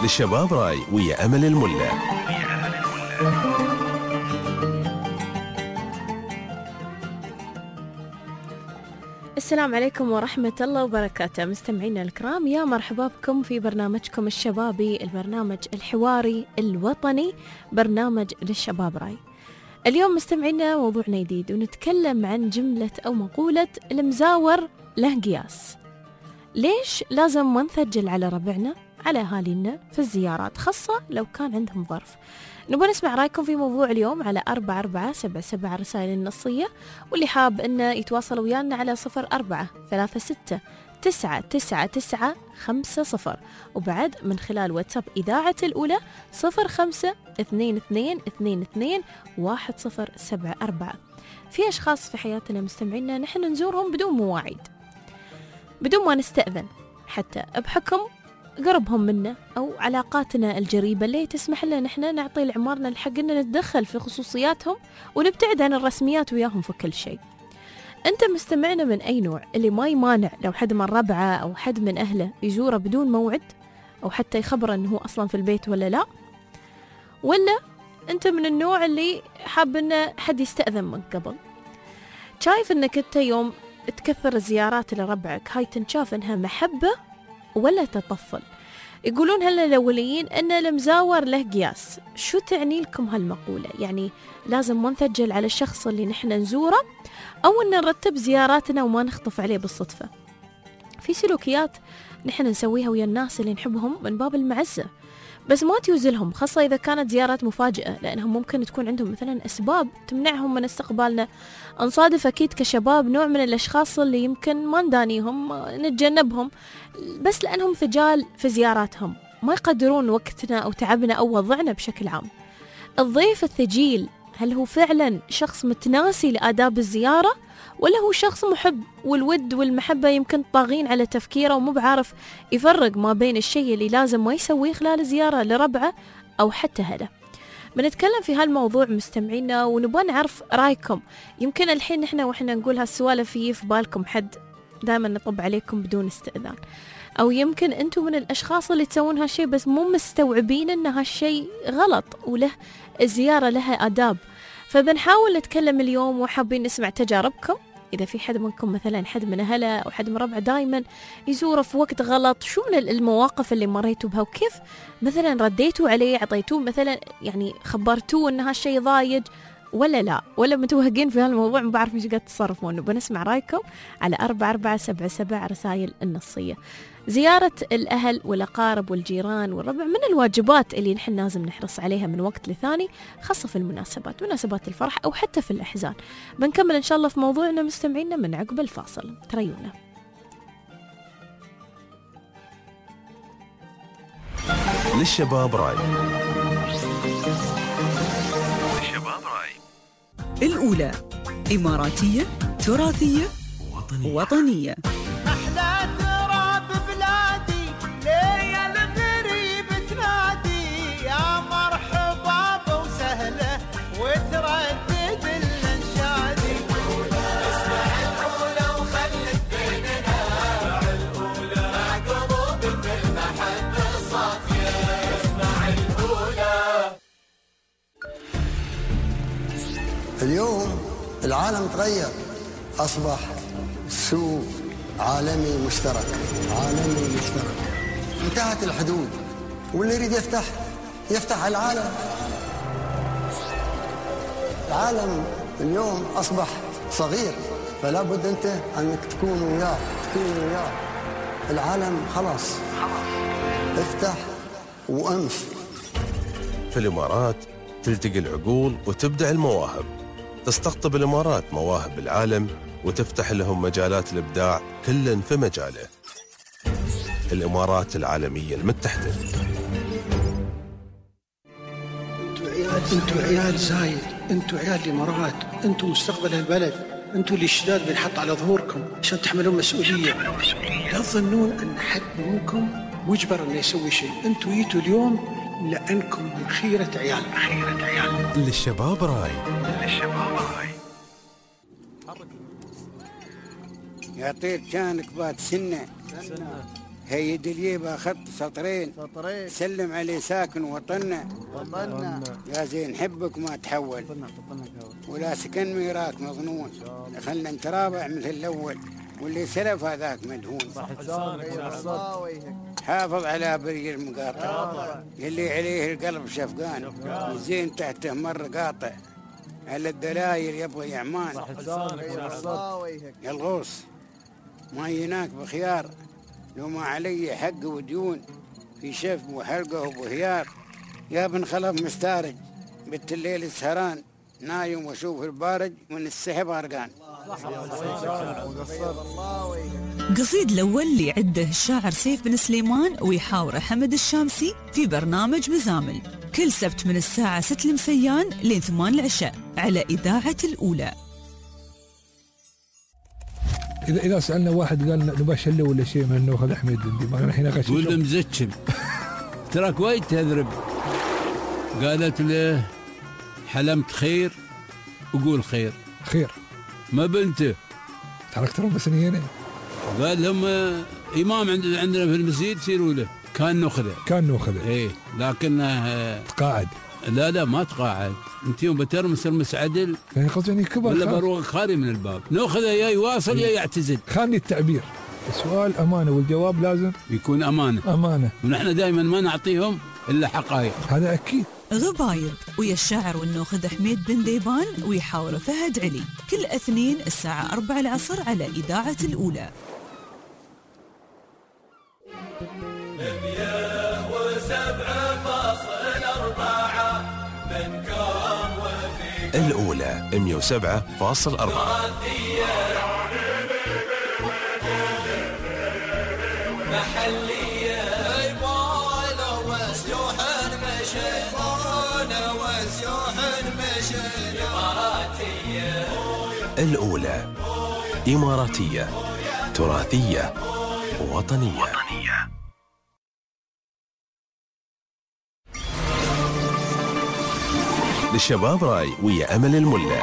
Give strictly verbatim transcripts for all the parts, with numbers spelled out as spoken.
للشباب راي ويا أمل الملا. السلام عليكم ورحمة الله وبركاته. مستمعينا الكرام، يا مرحبا بكم في برنامجكم الشبابي، البرنامج الحواري الوطني، برنامج للشباب راي. اليوم مستمعينا موضوعنا جديد، ونتكلم عن جملة أو مقولة المزاور له قياس. ليش لازم ما نثجل على ربعنا، على أهالينا في الزيارات، خاصة لو كان عندهم ظرف؟ نبغى نسمع رأيكم في موضوع اليوم على أربعة أربعة سبعة سبعة رسائل النصية، واللي حاب أنه يتواصل ويانا على صفر أربعة ثلاثة ستة تسعة تسعة تسعة خمسة صفر، وبعد من خلال واتساب إذاعة الأولى صفر خمسة اثنين اثنين اثنين اثنين واحد صفر سبعة أربعة. في أشخاص في حياتنا مستمعينا نحن نزورهم بدون مواعيد، بدون ما نستأذن، حتى بحكم قربهم منا أو علاقاتنا الجريبة اللي تسمح لنا نحن نعطي لعمارنا الحق أن نتدخل في خصوصياتهم ونبتعد عن الرسميات وياهم في كل شيء. أنت مستمعنا من أي نوع اللي ما يمانع لو حد من ربعه أو حد من أهله يزوره بدون موعد، أو حتى يخبره أنه هو أصلا في البيت ولا لا؟ ولا أنت من النوع اللي حاب أن حد يستأذن من قبل؟ شايف أنك أنت يوم تكثر الزيارات لربعك هاي تنشاف أنها محبة ولا تطفل؟ يقولون هلا الأوليين أن المزاور له قياس. شو تعني لكم هالمقولة؟ يعني لازم ما نثجل على الشخص اللي نحن نزوره، أو أن نرتب زياراتنا وما نخطف عليه بالصدفة؟ في سلوكيات نحن نسويها ويا الناس اللي نحبهم من باب المعزة، بس ما تيوزلهم، خاصة إذا كانت زيارات مفاجئة، لأنهم ممكن تكون عندهم مثلا أسباب تمنعهم من استقبالنا. نصادف أكيد كشباب نوع من الأشخاص اللي يمكن ما ندانيهم، نتجنبهم، بس لأنهم ثجال في زياراتهم، ما يقدرون وقتنا أو تعبنا أو وضعنا بشكل عام. الضيف الثجيل هل هو فعلا شخص متناسي لآداب الزيارة، ولا هو شخص محب والود والمحبة يمكن طاغين على تفكيره ومو بعارف يفرق ما بين الشيء اللي لازم ما يسويه خلال الزيارة لربعه أو حتى هلا؟ بنتكلم في هالموضوع مستمعينا، ونبغى نعرف رأيكم. يمكن الحين نحنا وإحنا نقول هالسوالف في في بالكم حد دائما نطب عليكم بدون استئذان، أو يمكن أنتم من الأشخاص اللي تسوون هالشيء بس مو مستوعبين أن هالشيء غلط وله الزيارة لها آداب. فبنحاول نتكلم اليوم وحابين نسمع تجاربكم. إذا في حد منكم مثلا حد من أهله أو حد من ربعه دايما يزوره في وقت غلط، شو من المواقف اللي مريتوا بها، وكيف مثلا رديتوا عليه، عطيتوه مثلا يعني خبرتوه أن هالشيء ضايج ولا لا، ولا متوهقين في هالموضوع ما بعرف ايش قاعد تصرفون؟ بنسمع رايكم على أربعة أربعة سبعة سبعة رسائل النصية. زيارة الأهل والأقارب والجيران والربع من الواجبات اللي نحن لازم نحرص عليها من وقت لثاني، خاصة في المناسبات، مناسبات الفرح أو حتى في الأحزان. بنكمل إن شاء الله في موضوعنا مستمعينا من عقب الفاصل، تريونا. للشباب راي. الأولى إماراتية تراثية وطنية, وطنية. أحلى تراب بلادي ليا الغريب تنادي، يا مرحبا وسهلا وتردد الانشادي. اسمع الأولى وخلت بيننا، اسمع الأولى مع قلوب بالمحبة الصافية. اسمع الأولى. اليوم العالم تغير، أصبح سوق عالمي مشترك، عالمي مشترك. انتهت الحدود، واللي يريد يفتح يفتح على العالم. العالم اليوم أصبح صغير، فلا بد أنت أنك تكون وياه، تكون وياه. العالم خلاص، افتح وأمش. في الإمارات تلتقي العقول وتبدع المواهب، تستقطب الإمارات مواهب العالم وتفتح لهم مجالات الإبداع كل في مجاله. الإمارات العالمية المتحدة. انتوا عيال انتوا عيال زايد، انتوا عيال الإمارات، انتوا مستقبل البلد، انتوا اللي الشداد بنحط على ظهوركم عشان تحملون مسؤولية. لا تظنون أن حد منكم مجبر أن يسوي شيء. انتوا جيتوا اليوم لأنكم من خيرة عيال، خيرة عيال. للشباب راي. للشباب راي. يا طير كانك بعد سنة هي دليبة خط سطرين سطرين سلم عليه ساكن وطننا وطننا يا زين حبك ما تحول ولا سكن ميراك مظنون خلنا نترابع مثل الأول واللي سلف هذاك مدهون حافظ على بري المقاطع يلي عليه القلب شفقان والزين تحته مر قاطع على الدلايل يبغى يعمان يا الغوص ما يناك بخيار لو ما علي حق وديون في شف وحلقه وبهيار يا بن خلف مستارج بنت الليل السهران نايم واشوف البارج من السحب غرقان. قصيد الأول اللي عده الشاعر سيف بن سليمان ويحاوره حمد الشامسي في برنامج مزامل كل سبت من الساعة ستة المسيان لين ثمان العشاء على إذاعة الأولى. إذا إذا سألنا واحد قال نبغى شلة ولا شيء من ناخذ أحمد دندي ما الحين غش ولد مزكم تراك وايد تذرب. قالت له حلمت خير وقول خير خير ما بنته تركت ربع سنين. قال لهم إمام عندنا عندنا في المسجد سيروا له كان ناخذه كان ناخذه إيه لكنه تقاعد. لا لا ما تقاعد انت يوم بترمس ترمس عدل يعني قصدي كبر ولا بروق خاري من الباب ناخذه يا يواصل يا يعتزل. خاني التعبير السؤال أمانة والجواب لازم يكون أمانة أمانة ونحن دائما ما نعطيهم إلا حقائق. هذا أكيد. غبايب ويا الشاعر والناخذ حميد بن ديبان ويحاوره فهد علي كل اثنين الساعة أربعة العصر على إذاعة الأولى. الأولى مئة وسبعة فاصل أربعة. محلية يبانا وسيوح مشينا وسيوح مشينا إماراتية. الأولى إماراتية تراثية وطنية. للشباب راي ويا أمل الملا.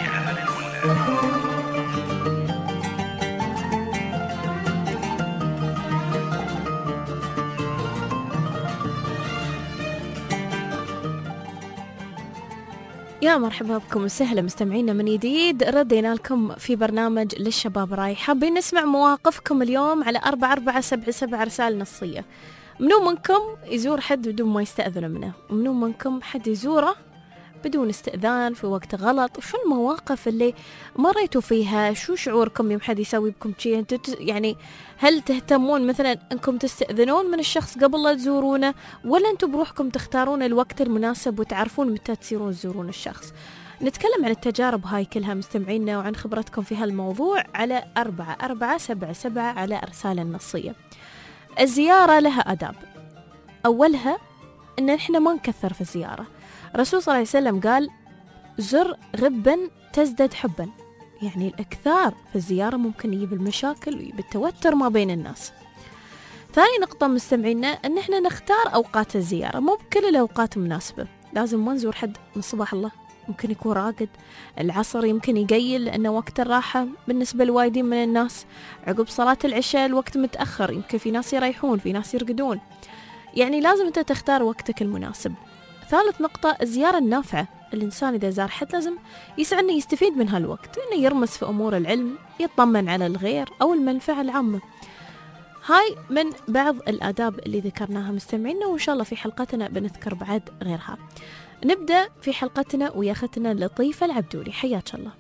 يا مرحبا بكم وسهلا مستمعينا من جديد. ردينا لكم في برنامج للشباب راي. حابين نسمع مواقفكم اليوم على أربعة أربعة سبعة سبعة رسالة نصية. منو منكم يزور حد بدون ما يستأذن منه؟ ومنو منكم حد يزوره بدون استئذان في وقت غلط؟ وشو المواقف اللي مريتوا فيها؟ شو شعوركم يوم حد يسوي بكم شيء؟ انتوا يعني هل تهتمون مثلا انكم تستأذنون من الشخص قبل لا تزورونه، ولا انتوا بروحكم تختارون الوقت المناسب وتعرفون متى تصيرون تزورون الشخص؟ نتكلم عن التجارب هاي كلها مستمعينا وعن خبرتكم في هالموضوع على أربعة أربعة سبعة سبعة على رسالة نصية. الزيارة لها أداب. أولها إن إحنا ما نكثر في الزيارة. الرسول صلى الله عليه وسلم قال زر غبا تزدد حبا، يعني الإكثار في الزيارة ممكن يجيب المشاكل ويجيب التوتر ما بين الناس. ثاني نقطة مستمعينا أن إحنا نختار أوقات الزيارة، مو بكل الأوقات مناسبة. لازم ما نزور حد من صباح الله، ممكن يكون راقد، العصر يمكن يقيل لأنه وقت الراحة بالنسبة لوايدين من الناس، عقب صلاة العشاء الوقت متأخر، يمكن في ناس يريحون في ناس يرقدون، يعني لازم أنت تختار وقتك المناسب. ثالث نقطة الزيارة النافعة. الإنسان إذا زار حد لازم يسعى أنه يستفيد من هالوقت، أنه يرمس في أمور العلم، يطمن على الغير أو المنفعة العامة. هاي من بعض الآداب اللي ذكرناها مستمعينا، وإن شاء الله في حلقتنا بنذكر بعد غيرها. نبدأ في حلقتنا ويا أختنا لطيفة العبدولي. حياك الله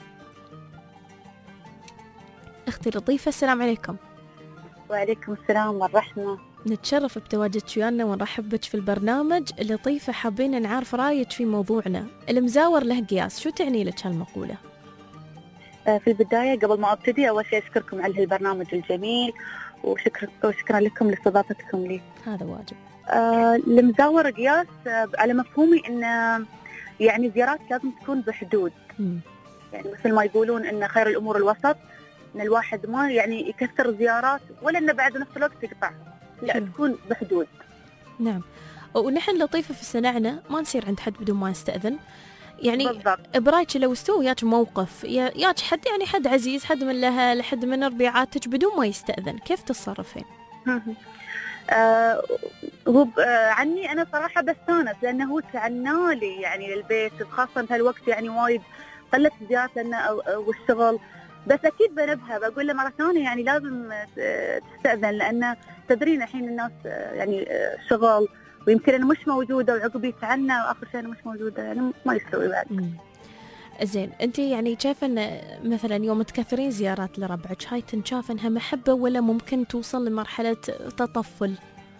أختي لطيفة. السلام عليكم. وعليكم السلام والرحمة. نتشرف بتواجدك ويانا ونرحب بك في البرنامج. لطيفة حابين نعرف رايك في موضوعنا. المزاور له قياس، شو تعني لك هالمقولة؟ في البداية قبل ما أبتدي أول شيء أشكركم على البرنامج الجميل وشكرا وشكرا لكم لاستضافتكم لي. هذا واجب. آه المزاور قياس آه على مفهومي إن يعني الزيارات لازم تكون بحدود. م. يعني مثل ما يقولون إن خير الأمور الوسط، إن الواحد ما يعني يكثر زيارات ولا إنه بعد نفس الوقت يقطع، لا م. تكون بحدود. نعم. ونحن لطيفة في صنعنا ما نصير عند حد بدون ما نستأذن. يعني برايك لو استوى ياك موقف ياك حد يعني حد عزيز، حد من لها لحد من ربيعاتك بدون ما يستأذن، كيف تتصرفين؟ آه هو آه عني أنا صراحة بستانس لأنه هو تعنالي يعني للبيت، خاصة بهالوقت يعني وايد قلت زيارات لنا والشغل. بس أكيد بنبهى بقول له مرة ثانية يعني لازم تستأذن، لأن تدرين الحين الناس يعني شغل ويمكن أنا مش موجودة وعقب يتعنى وآخر شيء أنا مش موجودة، يعني ما يستوي بعد. زين، أنت يعني شايفة أن مثلا يوم تكثرين زيارات لربعك هاي تنشاف أنها محبة ولا ممكن توصل لمرحلة تطفل؟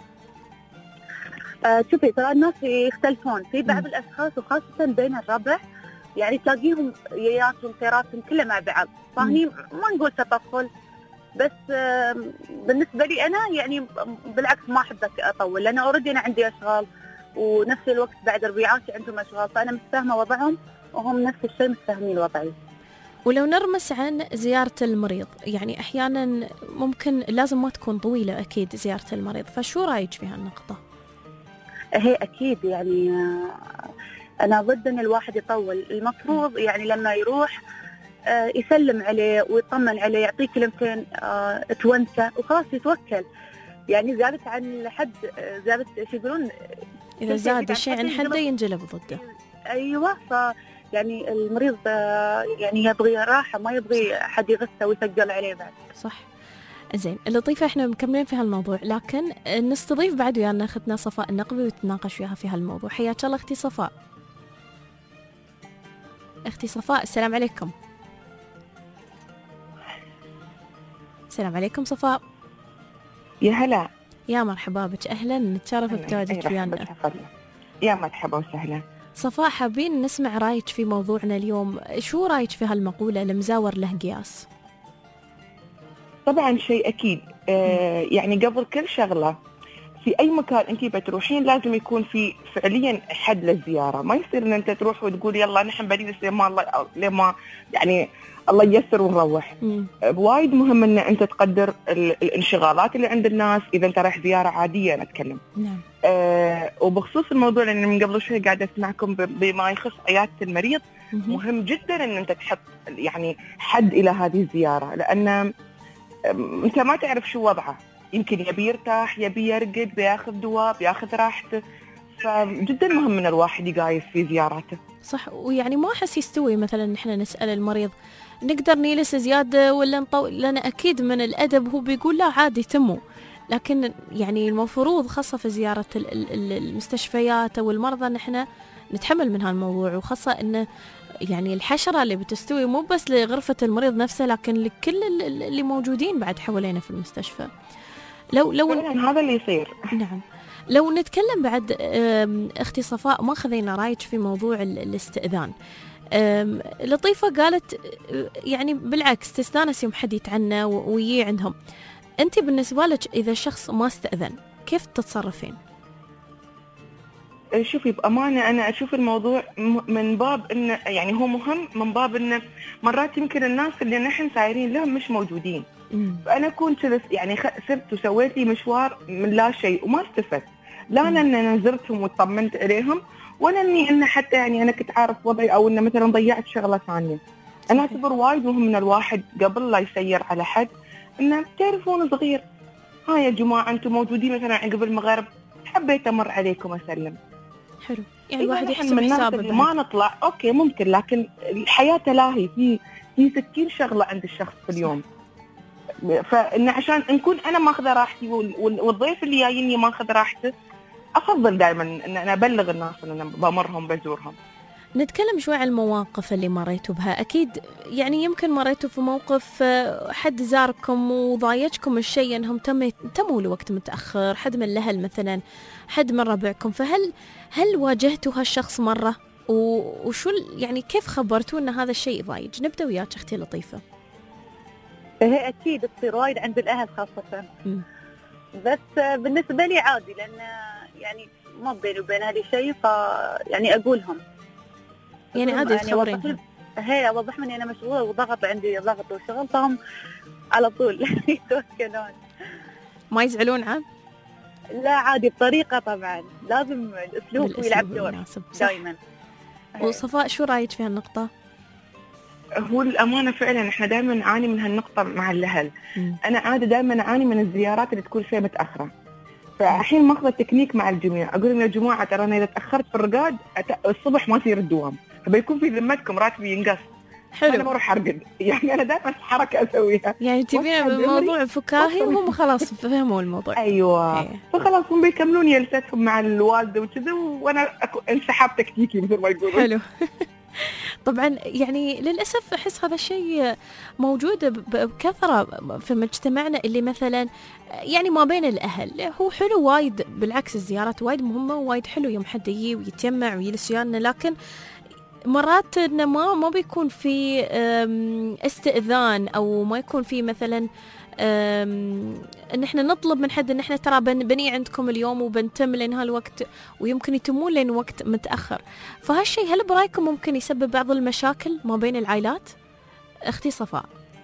آه شوفي ترى الناس يختلفون في بعض م. الأشخاص وخاصة بين الربع يعني تلاقيهم ياتهم سياراتهم كلها مع بعض، فهني ما نقول تطفل، بس آه بالنسبة لي أنا يعني بالعكس ما أحب أطول، لأن أوريدي أنا عندي أشغال ونفس الوقت بعد ربيعاتي عندهم أشغال، فأنا متفاهمة وضعهم وهم نفس الشيء متفاهمين وضعي. ولو نرمس عن زيارة المريض، يعني أحيانا ممكن لازم ما تكون طويلة أكيد زيارة المريض، فشو رأيك في هالنقطة؟ هي أكيد يعني أنا ضد أن الواحد يطول، المفروض يعني لما يروح يسلم عليه ويطمن عليه، يعطيه كلمتين تونسه وخلاص يتوكل. يعني زادت عن الحد، زادت شو يقولون إذا زاد الشيء عن حده ينجلب ضده. أيوة، ف يعني المريض يعني يبغي راحة، ما يبغي حد يغثه ويثقل عليه بعد. صح. زين، اللطيفة احنا مكملين في هالموضوع، لكن نستضيف بعد ويانا اختنا صفاء النقبي وتناقش وياها في هالموضوع. حياك الله اختي صفاء. اختي صفاء السلام عليكم. السلام عليكم صفاء. يا هلا. يا مرحبا بك، اهلا، نتشرف بتواجدك ويانا. يا مرحبا وسهلا. صفاء، حابين نسمع رايك في موضوعنا اليوم، شو رايك في هالمقولة المزاور له قياس؟ طبعا شيء أكيد. آه يعني قبل كل شغلة في أي مكان أنت بتروحين لازم يكون في فعليا حد للزيارة، ما يصير أن أنت تروح وتقول يلا نحن بنجلس لما الله لما يعني الله ييسر ونروح. وايد مهم أن أنت تقدر الانشغالات اللي عند الناس إذا أنت رايح زيارة عادية نتكلم. نعم. آه وبخصوص الموضوع لأن من قبل شوي قاعدة أسمعكم بما يخص عيادة المريض، مهم جدا أن أنت تحط يعني حد إلى هذه الزيارة، لأن أنت ما تعرف شو وضعه، يمكن يبي يرتاح، يبي يرقد، بياخذ دواء، بياخذ راحته، فجدا مهم ان الواحد يقايس في زياراته. صح، ويعني ما احس يستوي مثلا احنا نسال المريض نقدر نجلس زياده ولا نطول، لنا اكيد من الادب هو بيقول لا عادي تمو، لكن يعني المفروض خاصه في زياره المستشفيات او المرضى نحن نتحمل من هالموضوع، وخاصه انه يعني الحشرة اللي بتستوي مو بس لغرفة المريض نفسه لكن لكل اللي موجودين بعد حوالينا في المستشفى. لو لو هذا اللي يصير. نعم. لو نتكلم بعد اختي صفاء، ما خذينا رايك في موضوع الاستئذان. لطيفة قالت يعني بالعكس تستانس يوم حد يتعنى ويجي عندهم. انت بالنسبة لك اذا شخص ما استأذن كيف تتصرفين؟ شوفي بأمانة أنا أشوف الموضوع من باب إنه يعني هو مهم، من باب إنه مرات يمكن الناس اللي نحن سايرين لهم مش موجودين. مم. فأنا كنت يعني سبت وسويت لي مشوار من لا شيء وما استفدت، لا أنا إن نزرتهم وطمنت عليهم، ولا إني إنه حتى يعني أنا كنت عارف وضعي أو إنه مثلا ضيعت شغلة ثانية. أنا أعتبر وايد مهم من الواحد قبل لا يسير على حد إنه تعرفون صغير، ها يا جماعة أنتم موجودين مثلا عقب المغرب، حبيت أمر عليكم أسلم. حلو، يعني الواحد يحسب حسابه. ما نطلع اوكي ممكن، لكن الحياه تلاهي في في ستين شغله عند الشخص في اليوم، فإن عشان نكون انا ماخذه راحتي والضيف اللي جايني ماخذ راحته، افضل دائما ان انا ابلغ الناس ان انا بمرهم بزورهم. نتكلم شوي عن المواقف اللي مريتوا بها. أكيد يعني يمكن مريتوا في موقف حد زاركم وضايجكم الشيء أنهم تم تموا لوقت متأخر، حد من الأهل مثلا، حد من ربعكم، فهل هل واجهتوا هالشخص مرة وشو يعني كيف خبرتوا أن هذا الشيء ضايج؟ نبدأ وياك أختي لطيفة. هي أكيد تصير وايد عند الأهل خاصة. م. بس بالنسبة لي عادي، لأن يعني ما بيني وبين هذه شيء، ف يعني أقولهم يعني عادي تخبرين. هي اوضح مني انا مشغوله وضغط عندي ضغط وشغل، فهم على طول يتوكلون. ما يزعلون عاد؟ لا عادي بطريقه، طبعا لازم الاسلوب يلعب دور دائما. وصفاء شو رايك في هالنقطه؟ هو الأمانة فعلا إحنا دائما نعاني من هالنقطة مع الأهل. أنا عادة دائما أعاني من الزيارات اللي تكون فيها متأخرة، فالحين ماخذ تكنيك مع الجميع، أقول لهم يا جماعة ترى أنا إذا تأخرت في الرقاد الصبح ما يصير الدوام، فبيكون في ذمتكم راتبي ينقص. حلو. أنا بروح أرقد، يعني أنا دائما حركة أسويها. يعني تبين الموضوع فكاهي وهم خلاص فهموا الموضوع. أيوة. إيه. فخلاص هم بيكملون جلستهم مع الوالدة وكذا، وأنا انسحاب تكتيكي مثل ما يقولون. حلو. طبعا يعني للأسف أحس هذا الشيء موجود بكثرة في مجتمعنا، اللي مثلا يعني ما بين الأهل هو حلو وايد، بالعكس الزيارات وايد مهمة وايد حلو يوم حد يجي ويتجمع ويجلس ويانا، لكن مرات إنه ما ما بيكون في استئذان أو ما يكون في مثلا ان احنا نطلب من حد ان احنا ترى بني عندكم اليوم وبنتم لين هالوقت، ويمكن يتمون لين وقت متأخر. فهالشيء هل برايكم ممكن يسبب بعض المشاكل ما بين العائلات؟ اختي صفاء.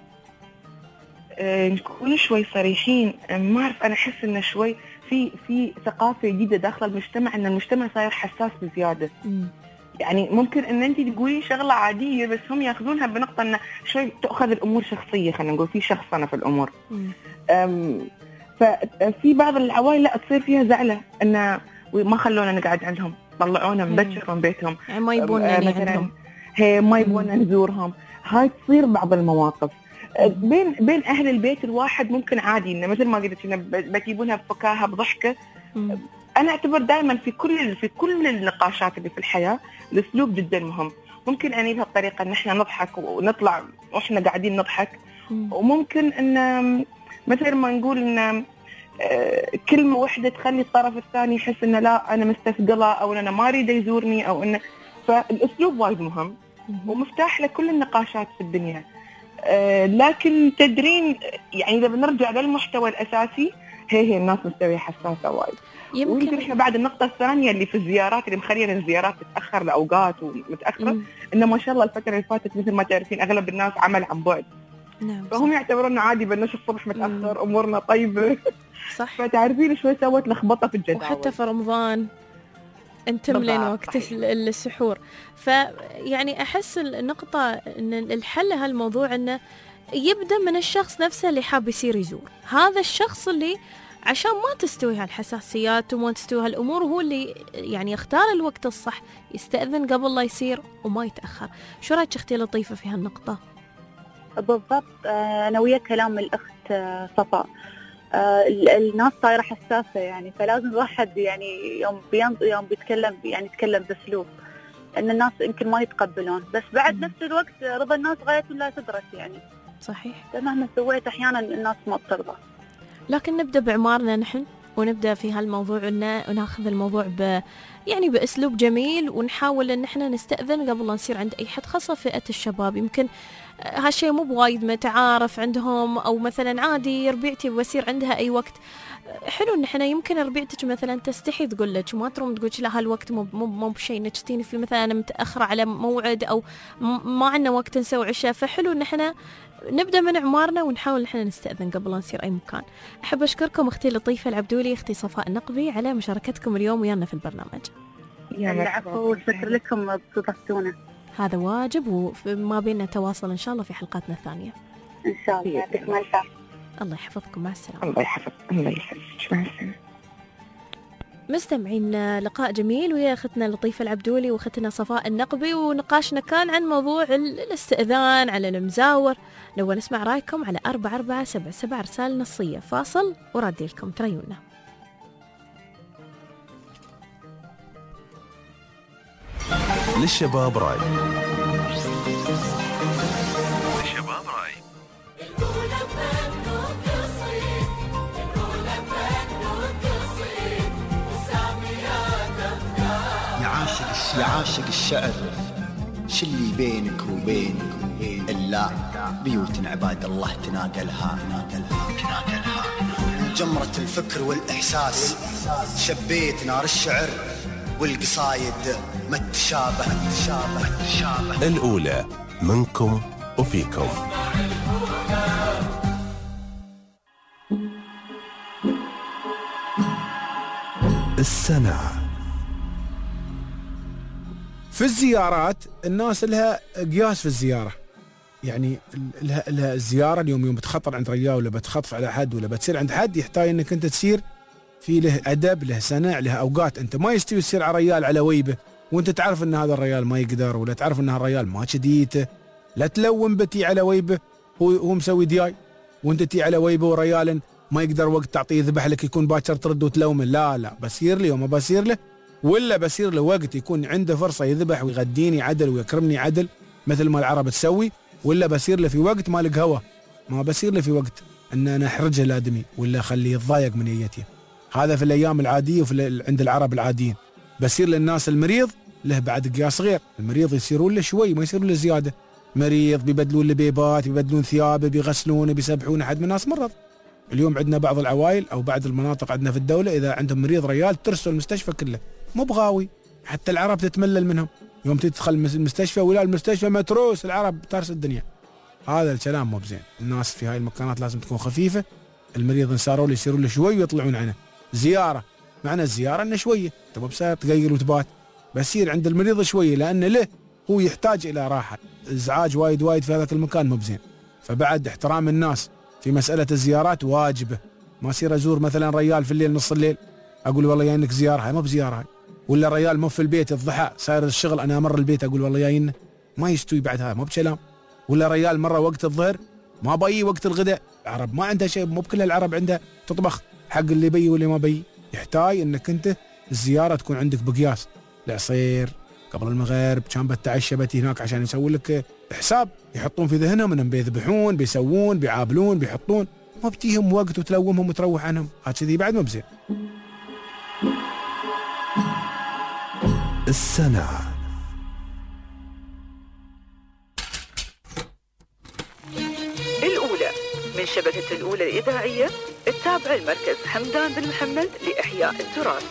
أه نكون شوي صريحين، ما اعرف، انا احس انه شوي في في ثقافه جديده داخل المجتمع، ان المجتمع صاير حساس بزياده. م. يعني ممكن ان انت تقولي شغله عاديه بس هم ياخذونها بنقطه انه شوي تاخذ الامور شخصيه، خلينا نقول في شخصنه في الامور. أم ففي بعض العوائل لا تصير فيها زعله انه ما خلونا نقعد عندهم، طلعونا مبكر من بيتهم، يعني ما يبوننا عندهم، هي ما يبوننا نزورهم. هاي تصير بعض المواقف بين بين اهل البيت الواحد، ممكن عادي انه مثل ما قلت انه بتجيبونها بفكاهه بضحكه. مم. انا اعتبر دائما في كل في كل النقاشات اللي في الحياه الاسلوب جدا مهم. ممكن اني بهالطريقه ان احنا نضحك ونطلع واحنا قاعدين نضحك. مم. وممكن ان مثل ما نقول ان كلمه واحده تخلي الطرف الثاني يحس انه لا انا مستثقله، او انا ما اريد يزورني، او انه فالاسلوب وايد مهم. مم. ومفتاح لكل النقاشات في الدنيا. لكن تدرين يعني اذا بنرجع للمحتوى الاساسي، هي هي الناس مستويه حساسه وايد. يمكن احنا بعد النقطه الثانيه اللي في الزيارات اللي مخلينا الزيارات تتاخر لاوقات ومتاخره، انه ما شاء الله الفتره اللي فاتت مثل ما تعرفين اغلب الناس عمل عن بعد. نعم. فهم يعتبرون عادي بنش الصبح متاخر، امورنا طيبه. صح. فتعرفين شوي سوت لخبطه في الجدول. وحتى في رمضان انتم لين وقت السحور. فيعني احس النقطه ان الحل هالموضوع انه يبدا من الشخص نفسه اللي حاب يصير يزور، هذا الشخص اللي عشان ما تستوي هالحساسيات وما تستوي هالامور، هو اللي يعني يختار الوقت الصح، يستأذن قبل لا يصير وما يتاخر. شو رايك اختي لطيفه في هالنقطه؟ بالضبط، انا ويا كلام الاخت صفاء. الناس صايره حساسه يعني، فلازم الواحد يعني يوم يوم بيتكلم يعني يتكلم باسلوب ان الناس يمكن ما يتقبلون، بس بعد نفس الوقت رضا الناس غاية لا تدرك يعني. صحيح. مهما سويت احيانا الناس ما بترضى. لكن نبدا بعمارنا نحن، ونبدا في هالموضوع ان ناخذ الموضوع ب يعني باسلوب جميل، ونحاول ان احنا نستأذن قبل لا نصير عند اي حد، خاصه فئه الشباب. يمكن هالشيء مو بوايد متعارف عندهم، او مثلا عادي ربيعتي بصير عندها اي وقت. حلو ان احنا يمكن ربيعتك مثلا تستحي تقول لك، ما تروم تقول لا هالوقت مو مو مو بشيء نجتيني في مثلا انا متاخره على موعد، او ما عندنا وقت نسوي عشاء. فحلو ان احنا نبدا من عمارنا ونحاول ان احنا نستأذن قبل لا نصير اي مكان. احب اشكركم اختي لطيفه العبدولي، اختي صفاء النقبي، على مشاركتكم اليوم ويانا في البرنامج. العفو، والشكر لكم بصفتونا. هذا واجب، وما بيننا تواصل ان شاء الله في حلقاتنا الثانيه ان شاء الله. يعطيكم العافيه. الله يحفظكم، مع السلامه. الله يحفظك. الله يسلمك، مع السلامه. مستمعين، لقاء جميل ويا اختنا لطيفه العبدولي واختنا صفاء النقبي، ونقاشنا كان عن موضوع الاستئذان على المزاور. لو نسمع رايكم على أربعة أربعة سبعة سبعة رسالة نصية. فاصل ورادي لكم تريونا. للشباب راي. للشباب راي. يعاشق يعاشق الشعر، شلي بينك وبين إلا بيوت عباد الله تناقلها تناقلها من جمرة الفكر والإحساس، شبيت نار الشعر والقصايد ما تشابه تشابه. الأولى منكم وفيكم. السنة. في الزيارات الناس لها قياس في الزيارة، يعني الزيارة اليوم يوم بتخطر عند رجال ولا بتخطف على حد ولا بتصير عند حد يحتاج انك انت تسير في له أدب، له سنع، له أوقات. انت ما يستوي تسير على رجال على ويبه وانت تعرف ان هذا الرجال ما يقدر، ولا تعرف ان هالرجال ما شديته. لا تلوم بتي على ويبه هو هو مسوي دياي وانت تي على ويبه وريال ما يقدر وقت تعطيه ذبح لك يكون باكر ترد وتلومه. لا لا بسير لي وما بسير له، ولا بسير له وقت يكون عنده فرصة يذبح ويغديني عدل ويكرمني عدل مثل ما العرب تسوي، ولا بسير له في وقت ما لق هوا. ما بسير له في وقت ان انا احرجه الادمي ولا اخليه يتضايق من نيتي. هذا في الايام العاديه وفي عند العرب العاديين. بسير للناس المريض له بعد قياس غير، المريض يصيرون له شوي ما يصيرون له زياده. مريض بيبدلون له بيبات، بيبدلون ثيابه، بيغسلونه، بيسبحون. احد من الناس مرض اليوم عندنا بعض العوائل او بعض المناطق عندنا في الدوله اذا عندهم مريض ريال ترسل المستشفى كله، مو بغاوي. حتى العرب تتملل منهم يوم تدخل المستشفى ولا المستشفى متروس، العرب ترس الدنيا. هذا الكلام مو بزين. الناس في هاي المكانات لازم تكون خفيفه. المريض انساروا له يصيروا له شوي ويطلعون عنه. زياره معنى الزياره انه شويه تبغى بسير تغير وتبات، بسير عند المريض شويه لان له هو يحتاج الى راحه. ازعاج وايد وايد في هذاك المكان مو بزين. فبعد احترام الناس في مساله الزيارات واجبه. ما اصير ازور مثلا ريال في الليل نص الليل اقول والله جاينك زياره، هاي مو بزياره هاي. ولا ريال مو في البيت الضحى صاير الشغل انا امر البيت اقول والله جاينا، ما يستوي بعد هذا مو بكلام. ولا ريال مره وقت الظهر ما بيي وقت الغداء. العرب ما عندها شيء، مو بكل العرب عندها تطبخ حق اللي بي واللي ما بي. يحتاج انك انت الزياره تكون عندك بقياس. العصير قبل المغرب كان بتعشى بتي هناك عشان يسوي لك حساب، يحطون في ذهنهم انهم بيذبحون بيسوون بيعابلون بيحطون، ما بتيهم وقت وتلومهم وتروح عنهم. هكذي بعد مو بزين. السنة الأولى من شبكة الأولى الإذاعية التابعة المركز حمدان بن محمد لإحياء التراث.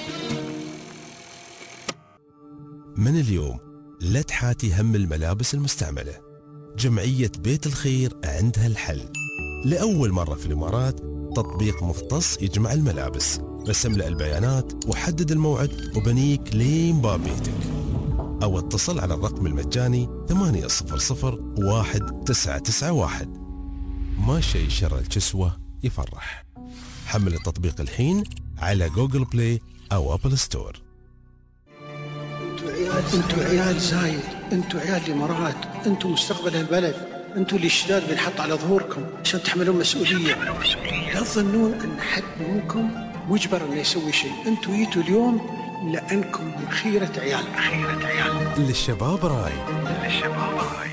من اليوم لا تحاتي هم الملابس المستعملة. جمعية بيت الخير عندها الحل. لأول مرة في الإمارات تطبيق مختص يجمع الملابس. بس املأ البيانات وحدد الموعد وبنيك لين باب بيتك، أو اتصل على الرقم المجاني ثمانية صفر صفر واحد تسعة تسعة واحد. ما شيء شر الكسوة يفرح. حمل التطبيق الحين على جوجل بلاي أو أبل ستور. انتوا عيال انتوا عيال زايد، انتوا عيال الإمارات، انتوا مستقبل البلد، انتوا اللي الشداد بنحط على ظهوركم عشان تحملون مسؤولية. لا تظنون أن حد منكم مجبر انه يسوي شيء. انتوا جيتوا اليوم لانكم من خيرة عيال خيرة عيال. للشباب راي، للشباب راي.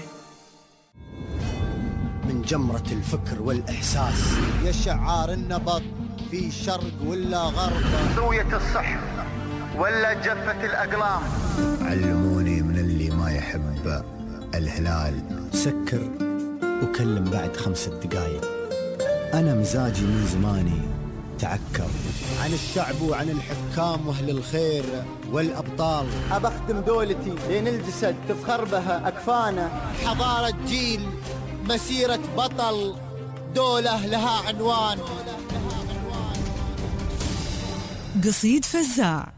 من جمرة الفكر والإحساس يا شعار النبض في شرق ولا غرب، زاوية الصح ولا جفة الأقلام. علموني من اللي ما يحب الهلال سكر وكلم بعد خمسة دقايق. أنا مزاجي من زماني تعكر عن الشعب وعن الحكام واهل الخير والابطال. ابختم دولتي لين الجسد تفخر بها اكفانا. حضاره جيل، مسيره بطل، دوله لها عنوان. قصيد فزاع.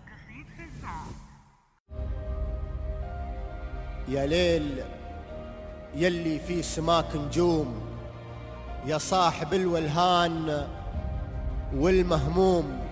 يا ليل يلي في سماك نجوم، يا صاحب الولهان والمهموم،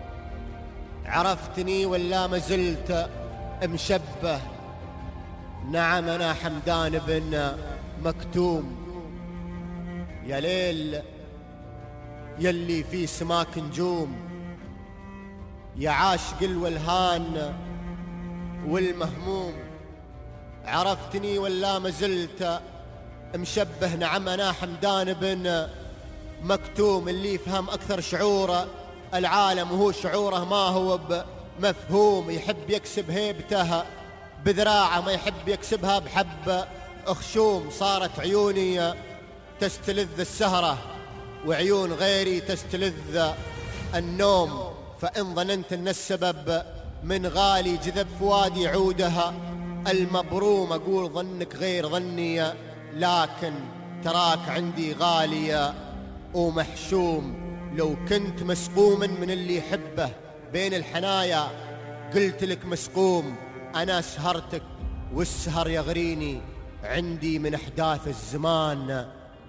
عرفتني ولا ما زلت مشبه؟ نعم أنا حمدان بن مكتوم. يا ليل يلي في سماك نجوم، يا عاشق الولهان والمهموم، عرفتني ولا ما زلت مشبه؟ نعم أنا حمدان بن مكتوم. اللي يفهم أكثر شعوره العالم وهو شعوره ما هو بمفهوم. يحب يكسب هيبته بذراعه، ما يحب يكسبها بحب أخشوم. صارت عيوني تستلذ السهرة وعيون غيري تستلذ النوم. فإن ظننت أن السبب من غالي جذب فؤادي عودها المبروم، أقول ظنك غير ظني لكن تراك عندي غالية ومحشوم. لو كنت مسقوما من اللي يحبه بين الحنايا قلت لك مسقوم. أنا سهرتك والسهر يغريني عندي من أحداث الزمان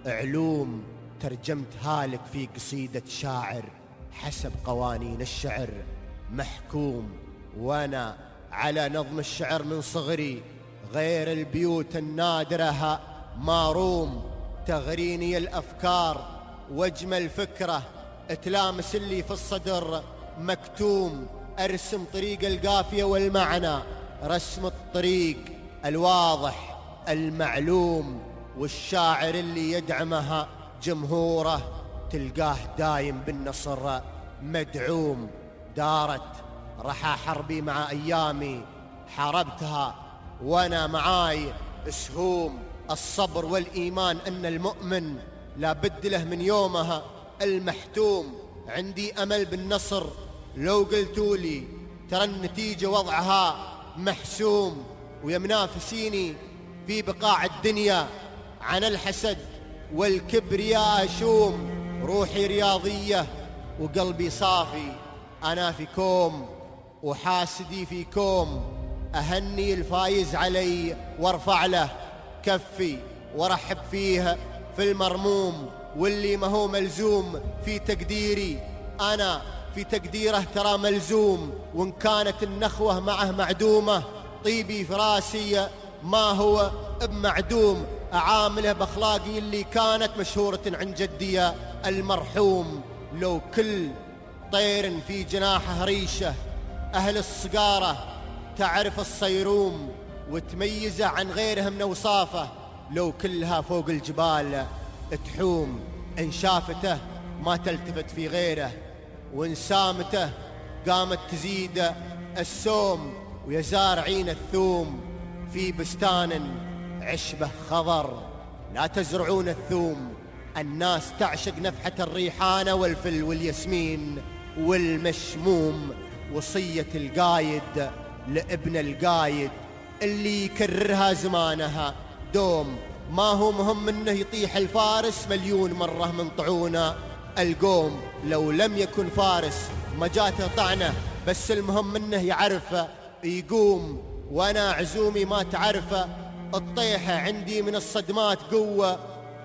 علوم ترجمتها لك في قصيدة شاعر حسب قوانين الشعر محكوم، وأنا على نظم الشعر من صغري غير البيوت النادرة ماروم. تغريني الأفكار واجمل فكرة تلامس اللي في الصدر مكتوم، أرسم طريق القافية والمعنى رسم الطريق الواضح المعلوم، والشاعر اللي يدعمها جمهوره تلقاه دايم بالنصر مدعوم. دارت رحى حربي مع أيامي حاربتها وأنا معاي سهوم، الصبر والإيمان أن المؤمن لا بد له من يومها المحتوم. عندي أمل بالنصر لو قلتولي ترى النتيجة وضعها محسوم، ويا منافسيني في بقاع الدنيا عن الحسد والكبرياء أشوم. روحي رياضية وقلبي صافي، أنا فيكم وحاسدي فيكم، أهني الفايز علي وارفع له كفي وارحب فيه في المرموم، واللي ما هو ملزوم في تقديري أنا في تقديره ترى ملزوم، وإن كانت النخوة معه معدومة طيبي في راسي ما هو بمعدوم، أعامله بأخلاقي اللي كانت مشهورة عن جدي المرحوم. لو كل طير في جناحه ريشة أهل الصقارة تعرف الصيروم وتميزه عن غيرها من أوصافه، لو كلها فوق الجبال تحوم، إن شافته ما تلتفت في غيره، وإن سامته قامت تزيد السوم، ويا زارعين الثوم في بستان عشبه خضر لا تزرعون الثوم. الناس تعشق نفحة الريحانة والفل والياسمين والمشموم، وصية القايد لابن القايد اللي يكررها زمانها دوم، ما هو مهم انه يطيح الفارس مليون مرة من طعونه القوم، لو لم يكن فارس ما جاته طعنه، بس المهم انه يعرفه يقوم، وانا عزومي ما تعرفه الطيحة عندي من الصدمات قوة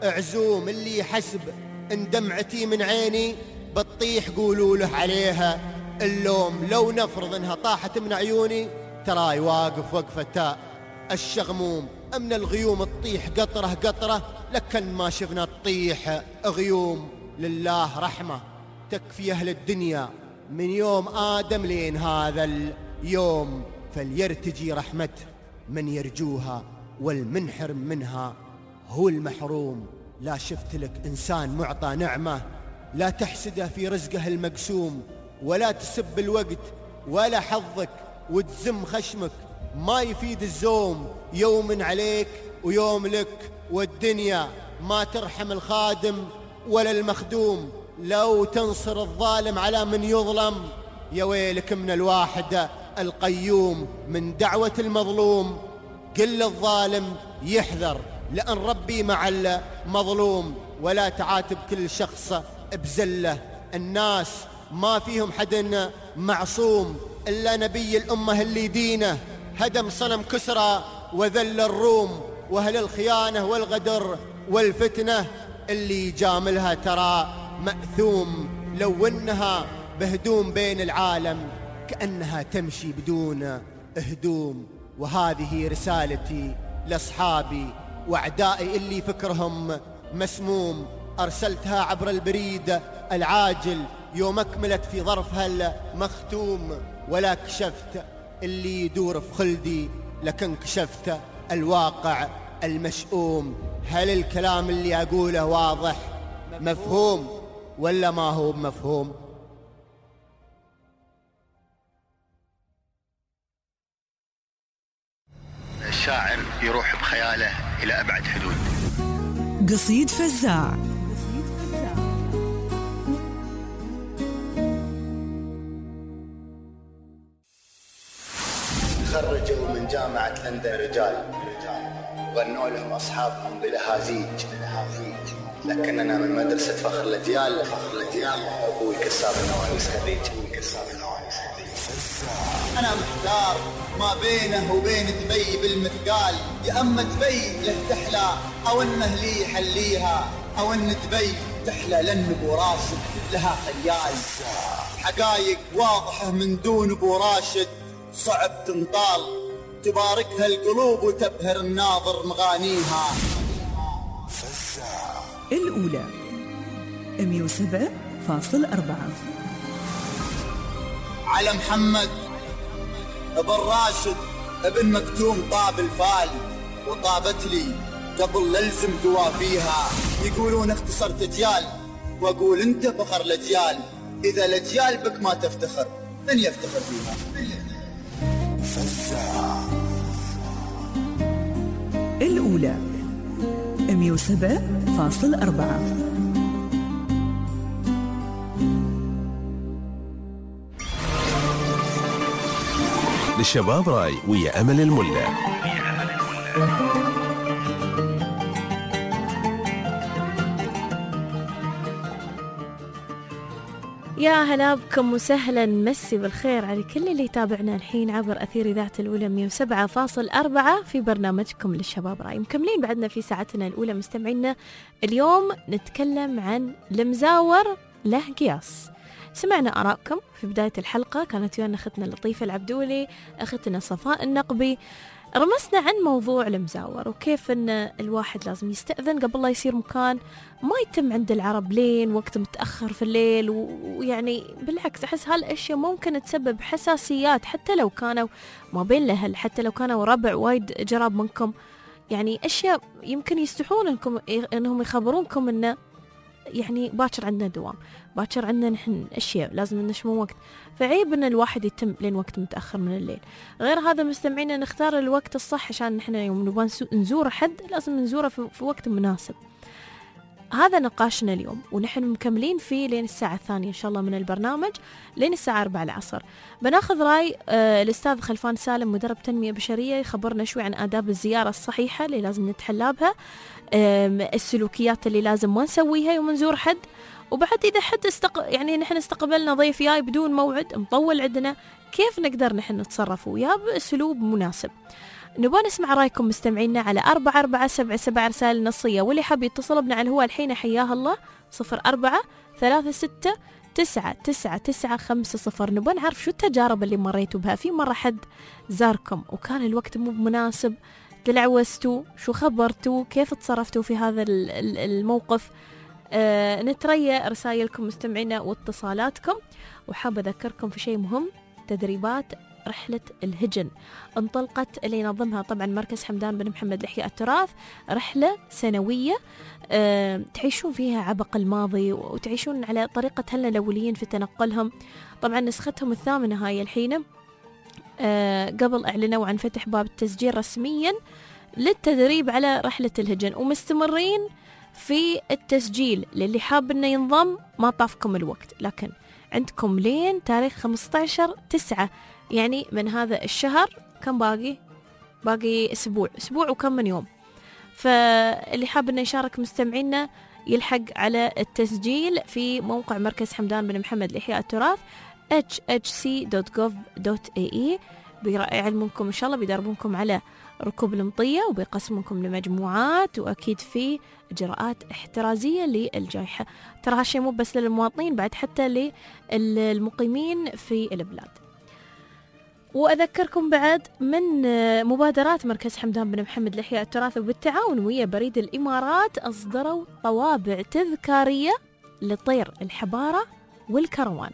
عزوم، اللي يحسب ان دمعتي من عيني بتطيح قولوا له عليها اللوم، لو نفرض انها طاحت من عيوني تراي واقف وقفة الشغموم، من الغيوم تطيح قطرة قطرة لكن ما شفنا تطيح غيوم. لله رحمة تكفي أهل الدنيا من يوم آدم لين هذا اليوم، فليرتجي رحمته من يرجوها والمنحرم منها هو المحروم. لا شفت لك إنسان معطى نعمة لا تحسده في رزقه المقسوم، ولا تسب الوقت ولا حظك وتزم خشمك، ما يفيد الزوم، يوم عليك ويوم لك، والدنيا ما ترحم الخادم ولا المخدوم، لو تنصر الظالم على من يظلم يا ويلك من الواحد القيوم. من دعوة المظلوم قل الظالم يحذر لأن ربي مع المظلوم، ولا تعاتب كل شخص بزله، الناس ما فيهم حد معصوم إلا نبي الأمة اللي دينه هدم صنم كسرى وذل الروم، وأهل الخيانة والغدر والفتنة اللي يجاملها ترى مأثوم، لو إنها بهدوم بين العالم كأنها تمشي بدون هدوم. وهذه رسالتي لأصحابي وأعدائي اللي فكرهم مسموم، أرسلتها عبر البريد العاجل يوم أكملت في ظرفها المختوم، ولا كشفت اللي يدور في خلدي لكن كشفت الواقع المشؤوم. هل الكلام اللي أقوله واضح مفهوم ولا ما هو مفهوم؟ الشاعر يروح بخياله إلى أبعد حدود. قصيد فزاع. خرجوا من جامعة لندن رجال غنوا لهم أصحابهم بلهازيج، لكننا من مدرسة فخر الأجيال. فخر الأجيال أبوي كساب النوانيس خريج. أنا محتار ما بينه وبين دبي بالمثقال، يا أما دبي له تحلى أو إنه لي يحليها، أو إن دبي تحلى لأن أبو راشد لها خيال. حقايق واضحة من دون أبو راشد صعب تنطال، تباركها القلوب وتبهر الناظر مغانيها. الأولى مية وسبعة فاصل أربعة. على محمد ابن راشد ابن مكتوم طاب الفال، وطابت لي قبل للزم قوافيها. يقولون اختصرت اجيال، واقول انت فخر الاجيال، اذا الاجيال بك ما تفتخر من يفتخر فيها؟ فزاع. الأولى مية وسبعة فاصل أربعة. للشباب راي ويا أمل الملا. يا هلا بكم وسهلا، مسي بالخير على كل اللي يتابعنا الحين عبر أثير إذاعة الأولى مية وسبعة فاصل أربعة في برنامجكم للشباب راي. مكملين بعدنا في ساعتنا الأولى مستمعينا. اليوم نتكلم عن المزاور له قياس. سمعنا آراءكم في بداية الحلقة، كانت ويانا أختنا لطيفة العبدولي، أختنا صفاء النقبي. رمسنا عن موضوع المزاور وكيف أن الواحد لازم يستأذن قبل لا يصير مكان ما يتم عند العرب لين وقت متأخر في الليل، ويعني بالعكس أحس هالأشياء ممكن تسبب حساسيات حتى لو كانوا ما بين الأهل، حتى لو كانوا ربع وايد جراب منكم. يعني أشياء يمكن يستحون إنكم إنهم يخبرونكم إنه يعني باكر عندنا دوام، باكر عندنا نحن أشياء لازم نشمو وقت، فعيب إن الواحد يتم لين وقت متأخر من الليل. غير هذا مستمعينا نختار الوقت الصح عشان نحن يوم نبغى نزور حد لازم نزوره في, في وقت مناسب. هذا نقاشنا اليوم ونحن مكملين فيه لين الساعة الثانية إن شاء الله من البرنامج لين الساعة أربعة العصر. بناخذ رأي آه الأستاذ خلفان سالم مدرب تنمية بشرية، يخبرنا شوي عن آداب الزيارة الصحيحة اللي لازم نتحلى بها، السلوكيات اللي لازم ما نسويها يوم نزور حد، وبعد إذا حد استق... يعني نحن استقبلنا ضيف جاي بدون موعد مطول عندنا كيف نقدر نحن نتصرف وياه بأسلوب مناسب. نبغى نسمع رأيكم مستمعينا على أربعة أربعة سبعة سبعة رسائل نصية، واللي حاب يتصل بنا على الهواء الحين حياه الله صفر أربعة ثلاثة ستة تسعة تسعة تسعة خمسة صفر. نبغى نعرف شو التجارب اللي مريتوا بها، في مرة حد زاركم وكان الوقت مو مناسب، تلعوستوا، شو خبرتوا، كيف تصرفتوا في هذا الموقف. آه نتريا رسائلكم مستمعينا واتصالاتكم. وحاب أذكركم في شيء مهم، تدريبات رحلة الهجن انطلقت اللي ينظمها طبعا مركز حمدان بن محمد لإحياء التراث، رحلة سنوية أه تعيشون فيها عبق الماضي وتعيشون على طريقة هلنا الأوليين في تنقلهم. طبعا نسختهم الثامنة هاي الحين، أه قبل أعلنوا عن فتح باب التسجيل رسميا للتدريب على رحلة الهجن، ومستمرين في التسجيل للي حاب انه ينضم. ما طافكم الوقت، لكن عندكم لين تاريخ خمسة عشر تسعة يعني من هذا الشهر. كم باقي؟ باقي أسبوع، أسبوع وكم من يوم. فاللي حاب انه يشارك مستمعينا يلحق على التسجيل في موقع مركز حمدان بن محمد لإحياء التراث إتش إتش سي دوت جوف دوت إيه إي. بيعلمونكم إن شاء الله، بيدربونكم على ركوب المطية وبيقسمونكم لمجموعات، وأكيد في إجراءات احترازية للجائحة. ترى هالشيء مو بس للمواطنين، بعد حتى للمقيمين في البلاد. وأذكركم بعد من مبادرات مركز حمدان بن محمد لإحياء التراث وبالتعاون ويا بريد الإمارات أصدروا طوابع تذكارية لطير الحبارة والكروان.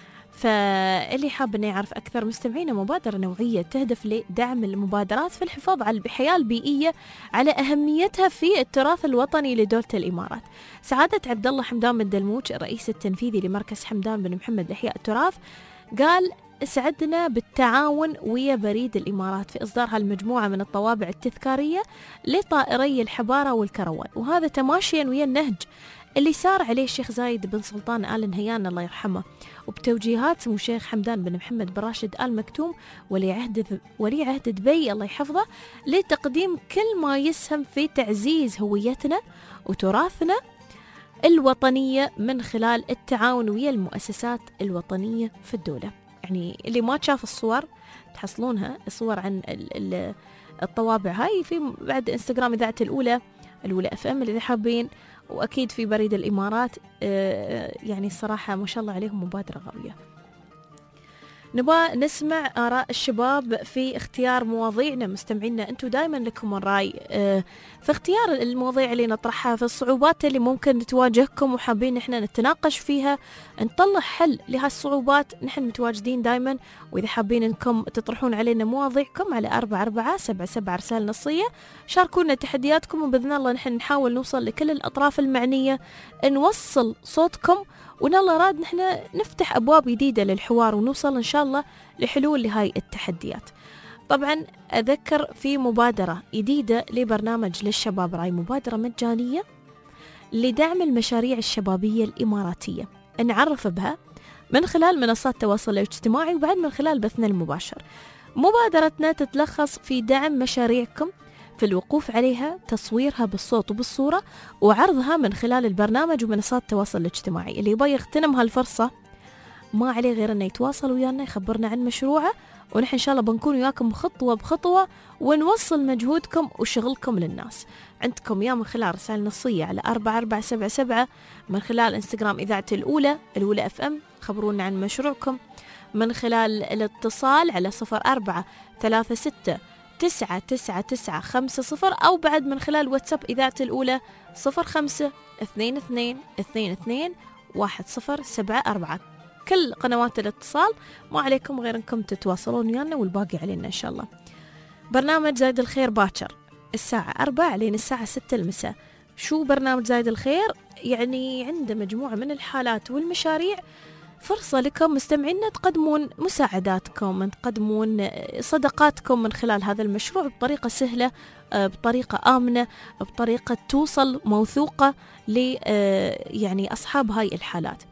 فاللي حاب انه يعرف اكثر مستمعينا، مبادره نوعيه تهدف لدعم المبادرات في الحفاظ على الحياه البيئيه على اهميتها في التراث الوطني لدوله الامارات. سعاده عبد الله حمدان بن دلموج الرئيس التنفيذي لمركز حمدان بن محمد لإحياء التراث قال سعدنا بالتعاون ويا بريد الإمارات في إصدار هالمجموعة من الطوابع التذكارية لطائري الحبارة والكروان، وهذا تماشيا ويا النهج اللي سار عليه الشيخ زايد بن سلطان آل نهيان الله يرحمه، وبتوجيهات سمو الشيخ حمدان بن محمد بن راشد آل مكتوم ولي عهد ولي عهد دبي الله يحفظه، لتقديم كل ما يسهم في تعزيز هويتنا وتراثنا الوطنية من خلال التعاون ويا المؤسسات الوطنية في الدولة. يعني اللي ما شاف الصور تحصلونها الصور عن الطوابع هاي في بعد انستغرام إذاعة الأولى الأولى اف ام اللي حابين، وأكيد في بريد الإمارات. يعني الصراحة ما شاء الله عليهم مبادرة قوية. نبغى نسمع آراء الشباب في اختيار مواضيعنا. مستمعينا أنتم دائما لكم الرأي في اختيار المواضيع اللي نطرحها، في الصعوبات اللي ممكن تواجهكم وحابين إحنا نتناقش فيها نطلع حل لهالصعوبات. نحن متواجدين دائما، وإذا حابين إنكم تطرحون علينا مواضيعكم على أربعة أربعة سبعة سبعة رسالة نصية، شاركونا تحدياتكم وبإذن الله نحن نحاول نوصل لكل الأطراف المعنية، نوصل صوتكم، وإن الله راد نحن نفتح أبواب جديدة للحوار ونوصل إن شاء الله لحلول لهاي التحديات. طبعا أذكر في مبادرة جديدة لبرنامج للشباب راي، مبادرة مجانية لدعم المشاريع الشبابية الإماراتية، نعرف بها من خلال منصات التواصل الاجتماعي وبعد من خلال بثنا المباشر. مبادرتنا تتلخص في دعم مشاريعكم، في الوقوف عليها، تصويرها بالصوت وبالصورة، وعرضها من خلال البرنامج ومنصات التواصل الاجتماعي. اللي يبغى يغتنم هالفرصة ما عليه غير أنه يتواصل ويانا، يخبرنا عن مشروعه، ونحن إن شاء الله بنكون وياكم خطوة بخطوة ونوصل مجهودكم وشغلكم للناس. عندكم يا من خلال رسالة نصية على أربعة أربعة سبعة سبعة، من خلال انستغرام إذاعة الأولى الأولى اف ام خبرونا عن مشروعكم، من خلال الاتصال على صفر أربعة ثلاثة ستة تسعة تسعة تسعة خمسة صفر، أو بعد من خلال واتساب إذاعة الأولى صفر خمسة اثنين اثنين اثنين اثنين واحد صفر سبعة أربعة. كل قنوات الاتصال، ما عليكم غير أنكم تتواصلون ويانا والباقي علينا إن شاء الله. برنامج زايد الخير باكر الساعة أربعة لين الساعة ستة المساء. شو برنامج زايد الخير؟ يعني عنده مجموعة من الحالات والمشاريع، فرصة لكم مستمعينا تقدمون مساعداتكم، تقدمون صدقاتكم من خلال هذا المشروع بطريقة سهلة، بطريقة آمنة، بطريقة توصل موثوقة ل يعني أصحاب هاي الحالات.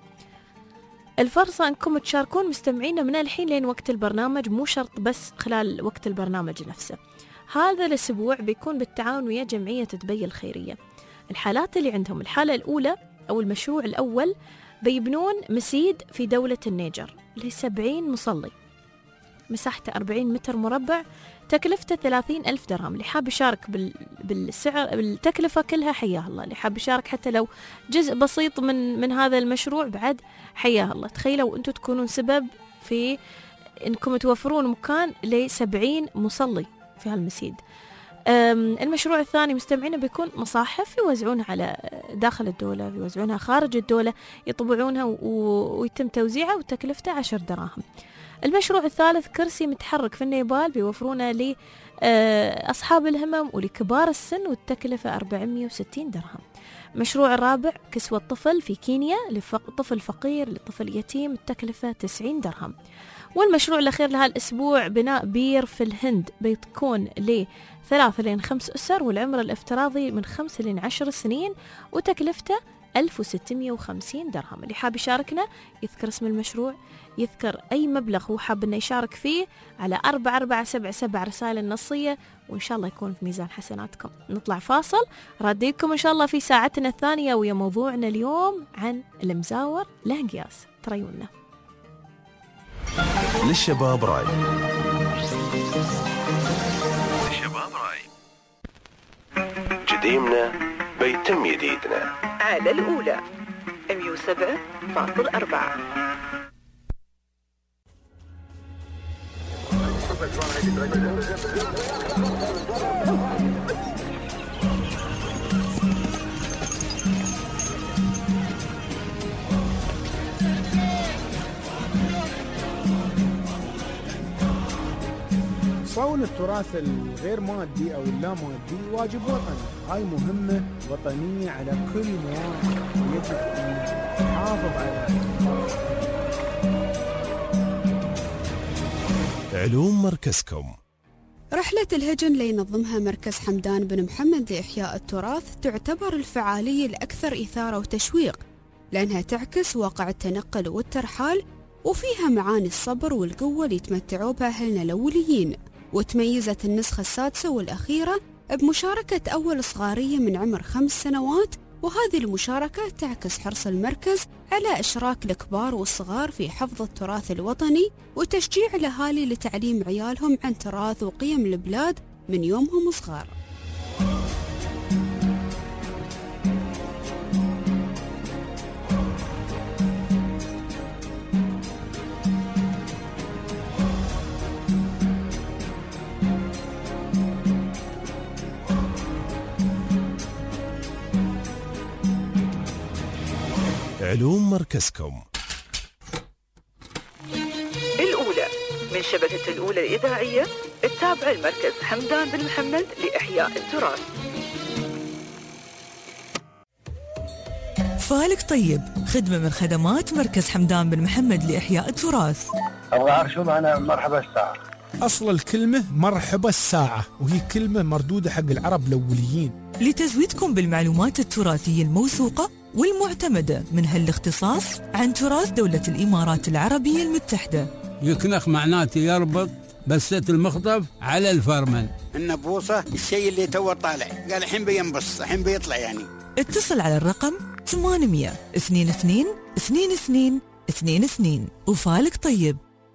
الفرصة أنكم تشاركون مستمعينا من الحين لين وقت البرنامج، مو شرط بس خلال وقت البرنامج نفسه. هذا الأسبوع بيكون بالتعاون ويا جمعية دبي الخيرية. الحالات اللي عندهم الحالة الأولى أو المشروع الأول بيبنون مسيد في دولة النيجر لسبعين مصلي، مساحته أربعين متر مربع، تكلفته ثلاثين ألف درهم. اللي حاب يشارك بال... بالسعر بالتكلفة كلها حياه الله، اللي حاب يشارك حتى لو جزء بسيط من من هذا المشروع بعد حياه الله. تخيلوا أنتم تكونون سبب في إنكم توفرون مكان لسبعين مصلي في هالمسيد. المشروع الثاني مستمعين بيكون مصاحف يوزعونها على داخل الدولة، يوزعونها خارج الدولة، يطبعونها ويتم توزيعها وتكلفته عشر دراهم. المشروع الثالث كرسي متحرك في النيبال، بيوفرونه لأصحاب الهمم ولكبار السن والتكلفة أربعمية وستين درهم. المشروع الرابع كسوة طفل في كينيا لطفل فقير لطفل يتيم، التكلفة تسعين درهم. والمشروع الأخير لها الأسبوع بناء بير في الهند، بتكون لثلاثة لين خمس أسر، والعمر الافتراضي من خمس لين عشر سنين، وتكلفته ألف وستمية وخمسين درهم. اللي حاب يشاركنا يذكر اسم المشروع، يذكر أي مبلغ هو حاب أنه يشارك فيه على أربعة أربعة سبعة سبعة رسالة النصية، وإن شاء الله يكون في ميزان حسناتكم. نطلع فاصل، راديكم إن شاء الله في ساعتنا الثانية ويا موضوعنا اليوم عن المزاور لهقياس. تريونا للشباب راي. للشباب راي، جديمنا بيتم جديدنا على الأولى مية وسبعة فاصل أربعة. صون التراث الغير مادي أو اللا مادي واجب وطني، هاي مهمة وطنية على كل مواطن، يجب أن نحافظ على علوم مركزكم. رحلة الهجن اللي ينظمها مركز حمدان بن محمد لإحياء التراث تعتبر الفعالية الأكثر إثارة وتشويق، لأنها تعكس واقع التنقل والترحال، وفيها معاني الصبر والقوة اللي يتمتعوا بها أهلنا الأوليين. وتميزت النسخة السادسة والأخيرة بمشاركة أول صغارية من عمر خمس سنوات وهذه المشاركة تعكس حرص المركز على إشراك الكبار والصغار في حفظ التراث الوطني وتشجيع الأهالي لتعليم عيالهم عن تراث وقيم البلاد من يومهم صغار. علوم مركزكم. الأولى من شبكة الأولى الإذاعية التابعة المركز حمدان بن محمد لإحياء التراث. فالك طيب، خدمة من خدمات مركز حمدان بن محمد لإحياء التراث. أبغى أعرف شو معنى مرحبا الساعة. أصل الكلمة مرحبا الساعة، وهي كلمة مردودة حق العرب الأوليين لتزويدكم بالمعلومات التراثية الموثوقة والمعتمدة من هالاختصاص عن تراث دولة الإمارات العربية المتحدة. يكنخ معناته يربط بسة المخطف على الفرمل. النبوصة الشيء اللي تو طالع، قال الحين بينبص الحين بيطلع يعني. اتصل على الرقم ثمانمية اثنين اثنين اثنين اثنين اثنين اثنين. وفالك طيب.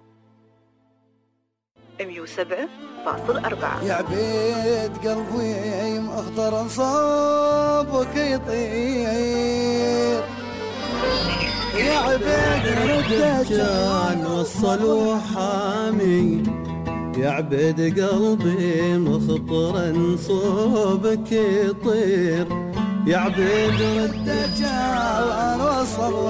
مية وسبعة فاصل أربعة. يا عبيد قلبي مخضر صوبك يطير، يا عبيد الرجال وصلوا حامي، يا عبيد قلبي مخطر صوبك يطير، يا عبيد الرجال وصلوا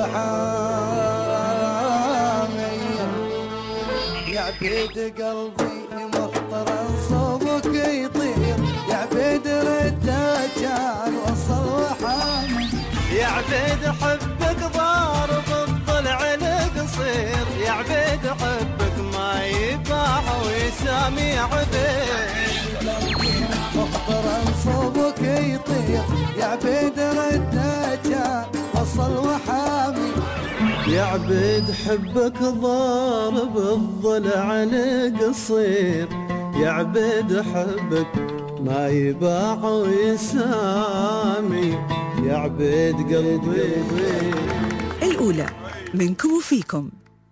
حامي، يا عبيد قلبي مخطر صوبك يطير، يا عبيد الرجال وصل وحامي، يا عبيد حبك ضارب الضلع القصير، يا عبيد حبك ما يباع ويسامي، يا عبيد مخطر صوبك يطير، يا عبيد الرجال وصل وحامي، يا عبيد حبك ضارب الضلع القصير، يا عبيد حبك ما يباع ويسامي، يا عبيد قلبي. الأولى منكم وفيكم.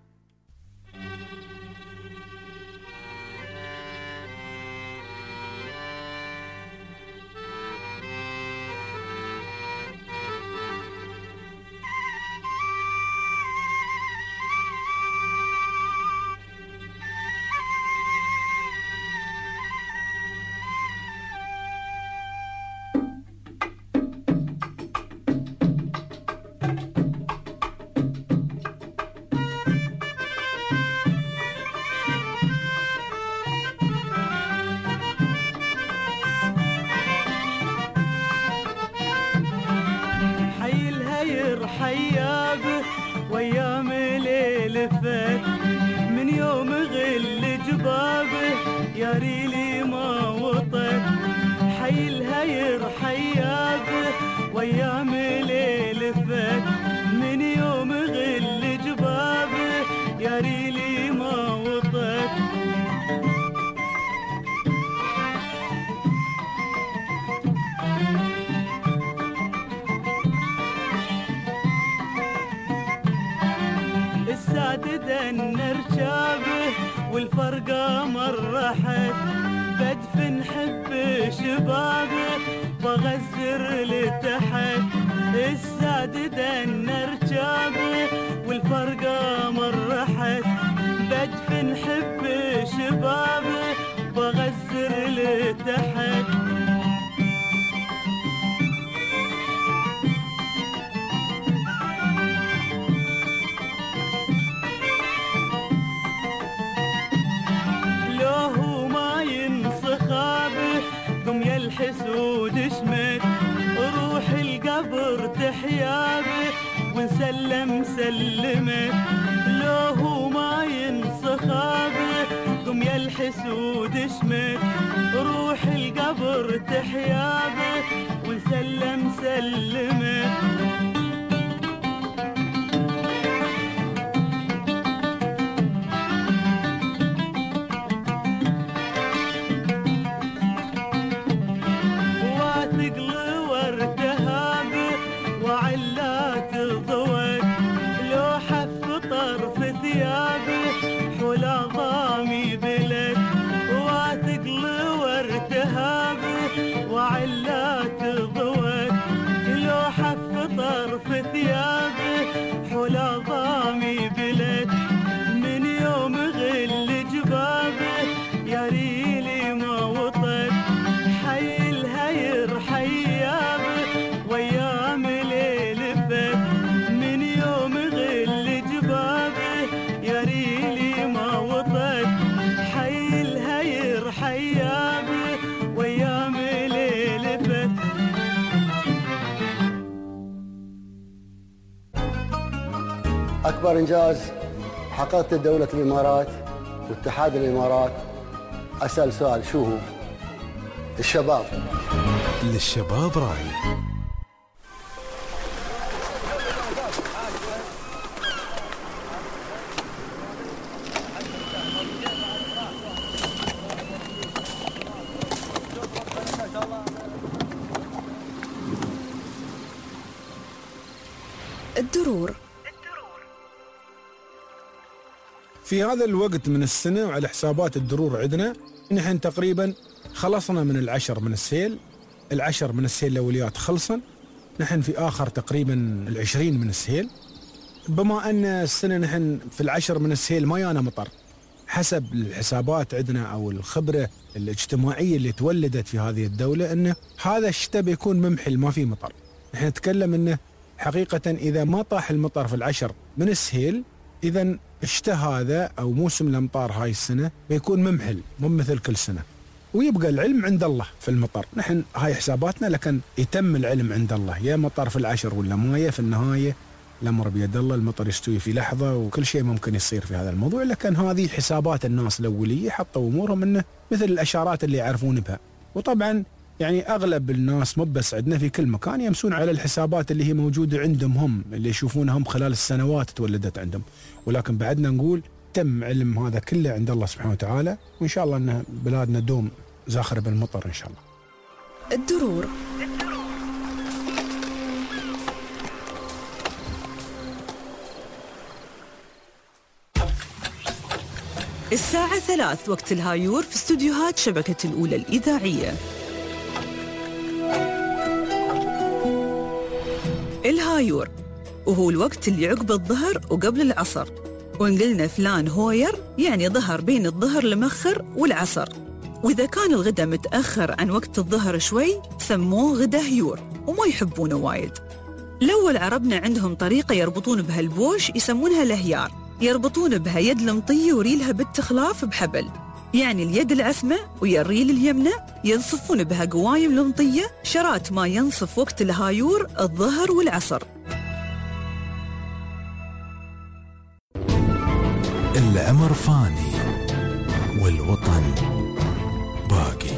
حيابه وايام ليل فات، من يوم غل جبابه يا ريلي ما وطت، حي الهير حيابه وايام ليل فات، من يوم غل جبابه يا ريلي ما وطت. السادد ان رجابه والفرقه مرحت، بدفن حب شبابه بغزر لتحت، السادد ان رجابه والفرقه مرحت، بدفن حب شبابه بغزر لتحت. قم يا الحسود شمت، روح القبر تحيابه ونسلم سلمت، لو هو ما ينصخابه. قم يا الحسود شمت، روح القبر تحيابه ونسلم سلمت. أكبر إنجاز حققته دولة الإمارات واتحاد الإمارات. أسأل سؤال، شو هو؟ الشباب. للشباب راي. الدرور. في هذا الوقت من السنة وعلى حسابات الدرور عندنا نحن تقريبا خلصنا من العشر من السيل، العشر من السيل الأوليات خلصن، نحن في آخر تقريبا العشرين من السيل. بما أن السنة نحن في العشر من السيل ما يانا مطر حسب الحسابات عندنا أو الخبرة الاجتماعية اللي تولدت في هذه الدولة، أنه هذا الشتاء بيكون ممحل ما في مطر. نحن نتكلم أنه حقيقة إذا ما طاح المطر في العشر من السيل، إذا الشتاء هذا أو موسم الأمطار هاي السنة بيكون ممحل مو مثل كل سنة، ويبقى العلم عند الله في المطر. نحن هاي حساباتنا، لكن يتم العلم عند الله، يا مطر في العشر ولا مايه، في النهاية الأمر بيد الله، المطر يستوي في لحظة وكل شيء ممكن يصير في هذا الموضوع. لكن هذه حسابات الناس الأولية حطوا أمورهم إنه مثل الأشارات اللي يعرفون بها. وطبعا يعني أغلب الناس مو بس عندنا، في كل مكان يمسون على الحسابات اللي هي موجودة عندهم هم، اللي يشوفونها هم خلال السنوات تولدت عندهم. ولكن بعدنا نقول تم علم هذا كله عند الله سبحانه وتعالى، وإن شاء الله أن بلادنا دوم زاخرة بالمطر إن شاء الله. الدرور. الساعة ثلاث وقت الهايور في استوديوهات شبكة الأولى الإذاعية. الهايور وهو الوقت اللي عقب الظهر وقبل العصر، وإن قلنا فلان هوير يعني ظهر بين الظهر المخر والعصر. وإذا كان الغدا متأخر عن وقت الظهر شوي سموه غدا هيور وما يحبونه وايد. الأول عربنا عندهم طريقة يربطون بها البوش يسمونها الهيار، يربطون بها يد المطية وريلها بالتخلاف بحبل، يعني اليد العسمة ويا الريل اليمنى ينصفون بها قوايم المطية شرات ما ينصف وقت الهايور الظهر والعصر. الأمر فاني والوطن باقي.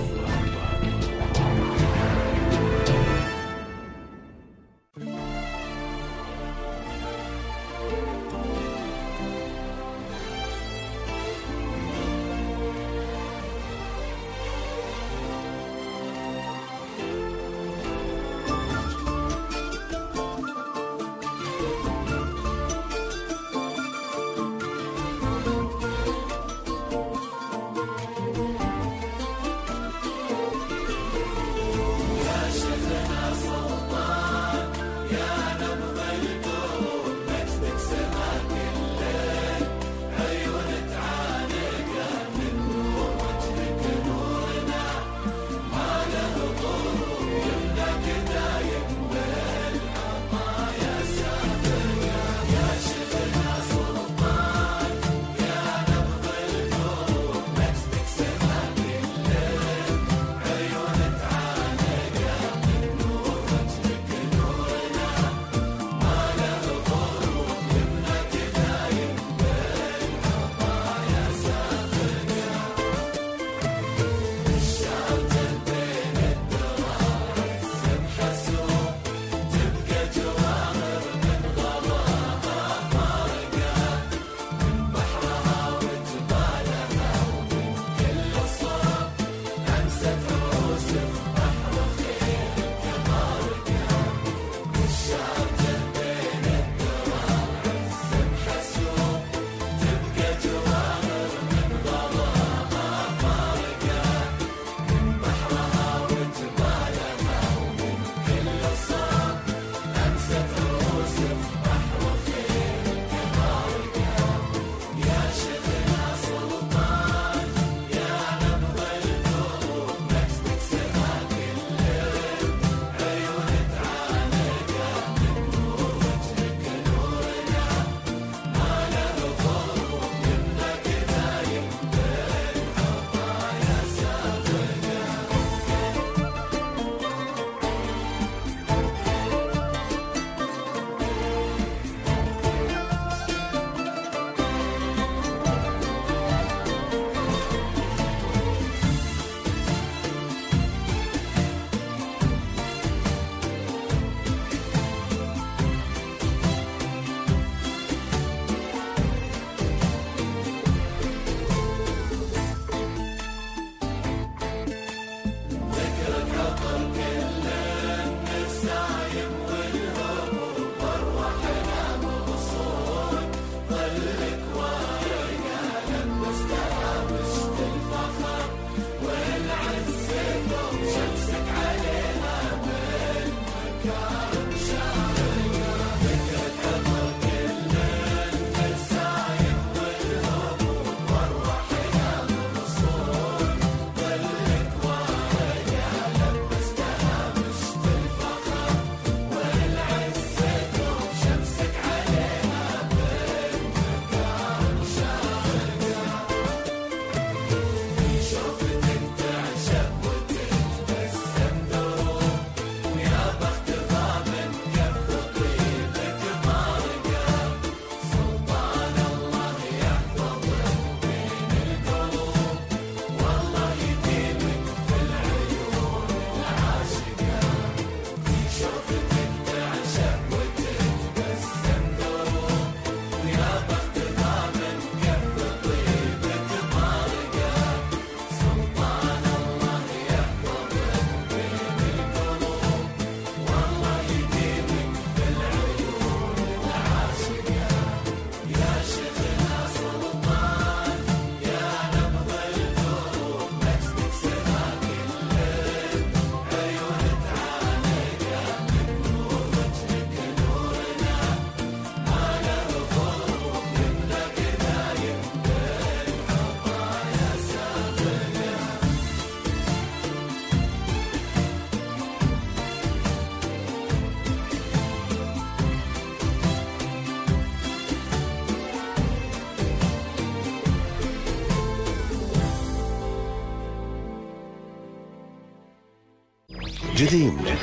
جديمنا.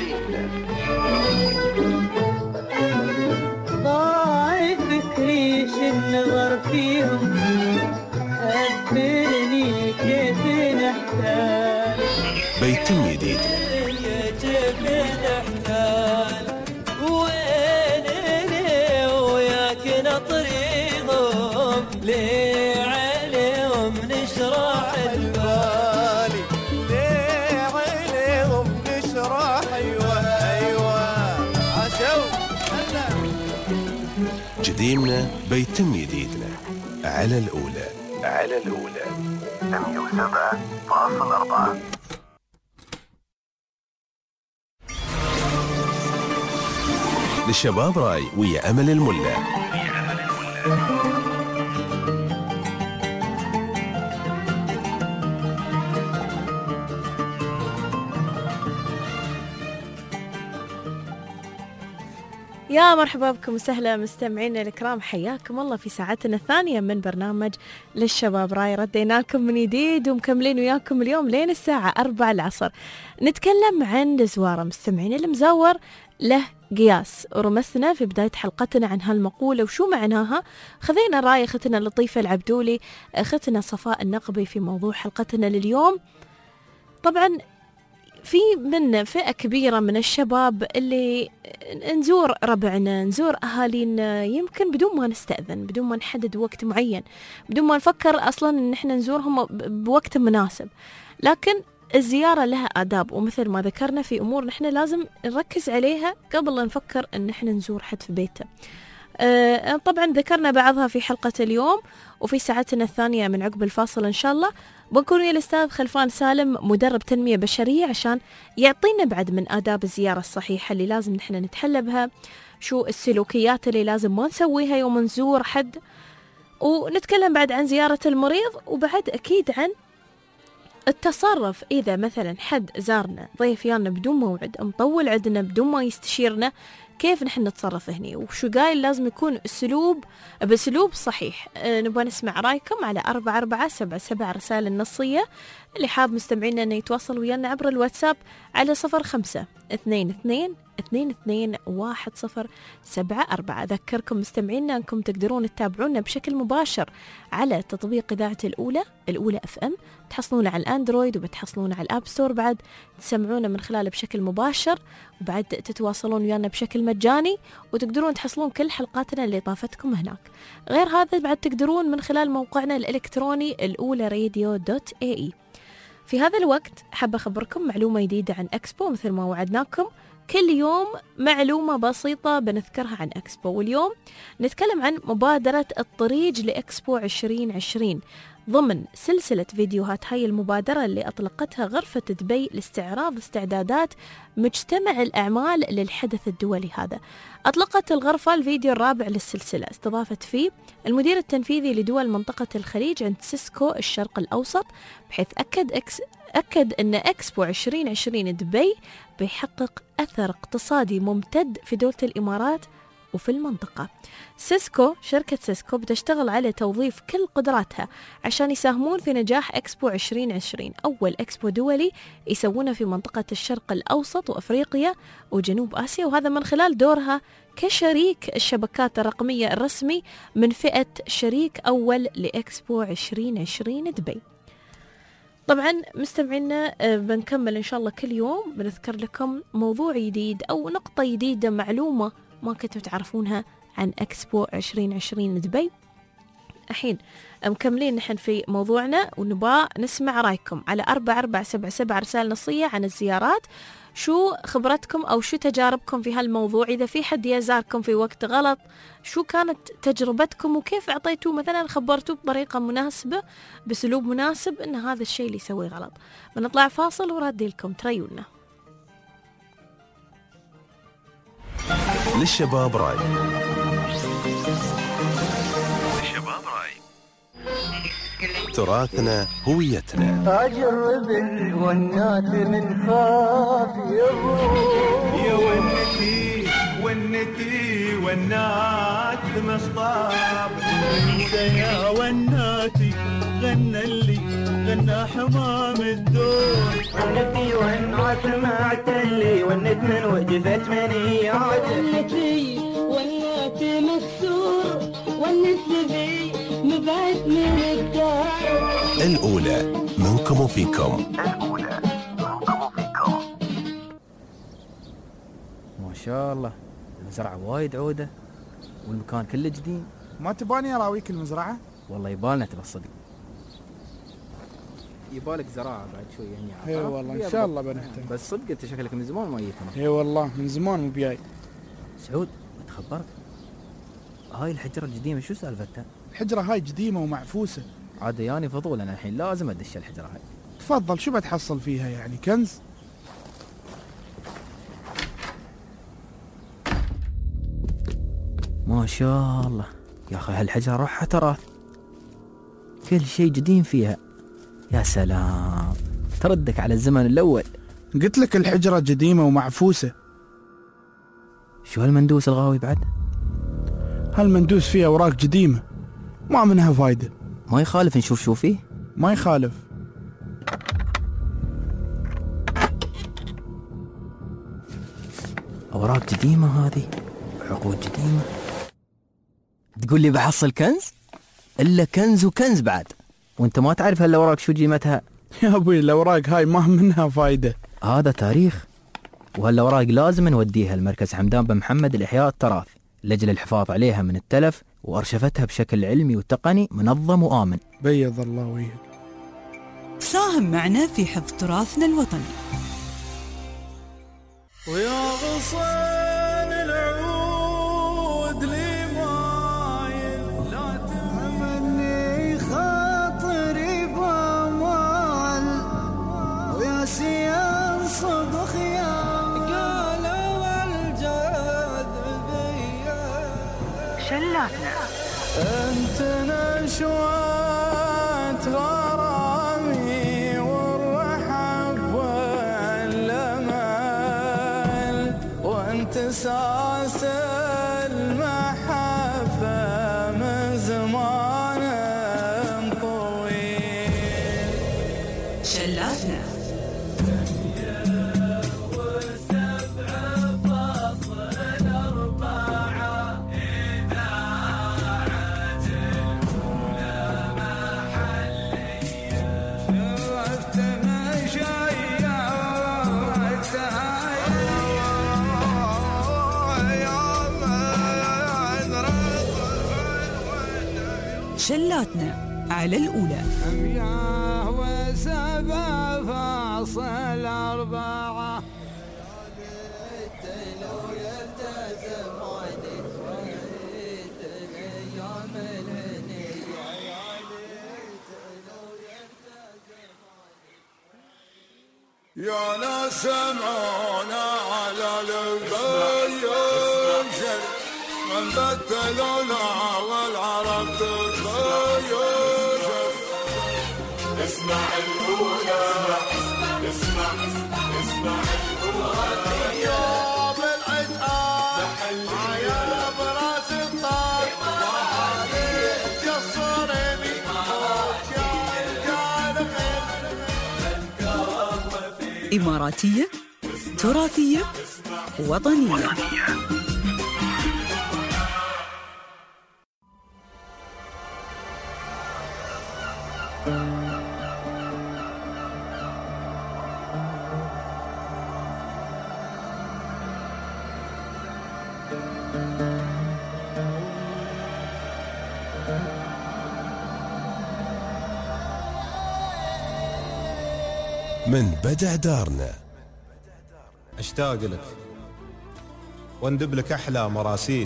ضايع فكري النظر فيهم أخبرني كيف نحتاج بيتم جديد. كيف نحتاج وين اللي وياك نطريقهم ليه عليهم نشرح البالي ليه عليهم نشرح ايوه ايوه عشو جديمنا بيتم جديدنا على الأولى. على الأولى مية وسبعة فاصل أربعة. للشباب راي ويا أمل الملا. يا مرحبا بكم وسهلا مستمعينا الكرام، حياكم الله في ساعتنا الثانية من برنامج للشباب راي. ردينا لكم من جديد ومكملين وياكم اليوم لين الساعة أربعة العصر. نتكلم عن الزوارة. مستمعين المزور له قياس، ورمسنا في بداية حلقتنا عن هالمقولة وشو معناها. خذينا رأي أختنا لطيفة العبدولي، أختنا صفاء النقبي في موضوع حلقتنا لليوم. طبعا في من فئة كبيرة من الشباب اللي نزور ربعنا، نزور أهالينا، يمكن بدون ما نستأذن، بدون ما نحدد وقت معين، بدون ما نفكر أصلا إن إحنا نزورهم بوقت مناسب. لكن الزيارة لها آداب، ومثل ما ذكرنا في أمور نحن لازم نركز عليها قبل لا نفكر إن إحنا نزور حد في بيته. أه طبعا ذكرنا بعضها في حلقة اليوم، وفي ساعتنا الثانية من عقب الفاصل إن شاء الله بكون ويا الأستاذ خلفان سالم مدرب تنمية بشرية عشان يعطينا بعد من آداب الزيارة الصحيحة اللي لازم نحن نتحلى بها، شو السلوكيات اللي لازم ما نسويها يوم نزور حد، ونتكلم بعد عن زيارة المريض، وبعد أكيد عن التصرف إذا مثلا حد زارنا ضيف يانا بدون موعد، مطول عندنا بدون ما يستشيرنا، كيف نحن نتصرف هني، وشو قايل لازم يكون السلوب بأسلوب صحيح. أه نبغى نسمع رايكم على أربعة أربعة سبعة سبعة رسائل النصية. اللي حاب مستمعينا أنه يتواصل ويانا عبر الواتساب على صفر خمسة اثنين اثنين اثنين اثنين واحد صفر سبعة أربعة. أذكركم مستمعينا أنكم تقدرون تتابعونا بشكل مباشر على تطبيق إذاعة الأولى الأولى أف أم، تحصلون على الأندرويد وبتحصلون على الأب ستور، بعد تسمعونا من خلاله بشكل مباشر، وبعد تتواصلون ويانا بشكل مجاني، وتقدرون تحصلون كل حلقاتنا اللي طافتكم هناك. غير هذا بعد تقدرون من خلال موقعنا الإلكتروني الأولى راديو دوت اي اي. في هذا الوقت حابة أخبركم معلومة جديدة عن أكسبو، مثل ما وعدناكم كل يوم معلومة بسيطة بنذكرها عن أكسبو. واليوم نتكلم عن مبادرة الطريق لأكسبو عشرين عشرين ضمن سلسلة فيديوهات هاي المبادرة اللي أطلقتها غرفة دبي لاستعراض استعدادات مجتمع الأعمال للحدث الدولي هذا. أطلقت الغرفة الفيديو الرابع للسلسلة، استضافت فيه المدير التنفيذي لدول منطقة الخليج عند سيسكو الشرق الأوسط، بحيث أكد أكس أكد أن أكسبو عشرين عشرين دبي بيحقق أثر اقتصادي ممتد في دولة الإمارات وفي المنطقة. سيسكو شركة سيسكو بتشتغل على توظيف كل قدراتها عشان يساهمون في نجاح أكسبو عشرين عشرين، أول أكسبو دولي يسوونه في منطقة الشرق الأوسط وأفريقيا وجنوب آسيا، وهذا من خلال دورها كشريك الشبكات الرقمية الرسمي من فئة شريك أول لأكسبو عشرين عشرين دبي. طبعا مستمعينا بنكمل إن شاء الله كل يوم بنذكر لكم موضوع جديد أو نقطة جديدة، معلومة ما كنتوا تعرفونها عن أكسبو عشرين عشرين دبي. الحين مكملين نحن في موضوعنا، ونبغى نسمع رايكم على أربعة أربعة سبعة سبعة رسائل نصية عن الزيارات. شو خبرتكم أو شو تجاربكم في هالموضوع؟ إذا في حد يزاركم في وقت غلط، شو كانت تجربتكم وكيف أعطيتوا مثلا خبرتوا بطريقة مناسبة بسلوب مناسب إن هذا الشيء اللي يسويه غلط؟ بنطلع فاصل ورادي لكم تريونا. للشباب راي. للشباب راي. تراثنا هويتنا. أجرب الونات من خاف يا ونتي ونتي ونات مصطاب انسى يا وناتي، غنى اللي غنى حمام الدور. ونتي ونات ما اعتل اللي ونت من وجفت منياته ونتي ونتي مكسور ونت بي مبعد من الدار. الأولى منكم وفيكم. الأولى منكم وفيكم. ما شاء الله المزرعة وايد عودة والمكان كله جديد. ما تباني اراويك المزرعة؟ والله يبالنا تبى الصدق. يبالك زراعة بعد شوي يعني. اي والله ان شاء الله بنهتم. بس صدق انت شكلك من زمان ما جيتنا. اي والله من زمان مو بجاي. سعود ما تخبرت هاي الحجرة القديمة شو سالفتها؟ الحجرة هاي قديمة ومعفوسة. عاد ياني فضول انا الحين لازم ادش الحجرة هاي. تفضل شو بتحصل فيها يعني كنز؟ ما شاء الله يا اخي هالحجرة روحها تراث كل شيء قديم فيها. يا سلام تردك على الزمن الاول. قلت لك الحجرة قديمة ومعفوسة. شو هالمندوس الغاوي بعد؟ هالمندوس فيه اوراق قديمة ما منها فايدة. ما يخالف نشوف شو فيه؟ ما يخالف. اوراق قديمة هذه عقود قديمة. تقول لي بحصل كنز؟ الا كنز وكنز بعد وانت ما تعرف هالاوراق شو قيمتها. يا ابوي الاوراق هاي ما منها فايدة. هذا تاريخ وهالاوراق لازم نوديها لمركز حمدان بن محمد لإحياء التراث لأجل الحفاظ عليها من التلف وأرشفتها بشكل علمي وتقني منظم وآمن. بيض الله وجهك. ساهم معنا في حفظ تراثنا الوطني. ويا غصن العود لي مايل لا تمني خاطري بامال ويا سيان صبخ يا قالوا الجذبية شلاتنا انت نشوات غرامي والرحب والامل وانت ساس المحبة من زمان طويل. شلاتنا شلاتنا على الأولى. أمياه وسبع فاصل أربعة يا ناس سمعونا على البيوت من بدلونا والعرب تتغير. اسمع الأولى اسمع اسمع الأولى يوم العتاب يا براس الطار وعليك يصرني إماراتية تراثية وطنية. من بدع دارنا اشتاق لك واندب لك احلى مراسيل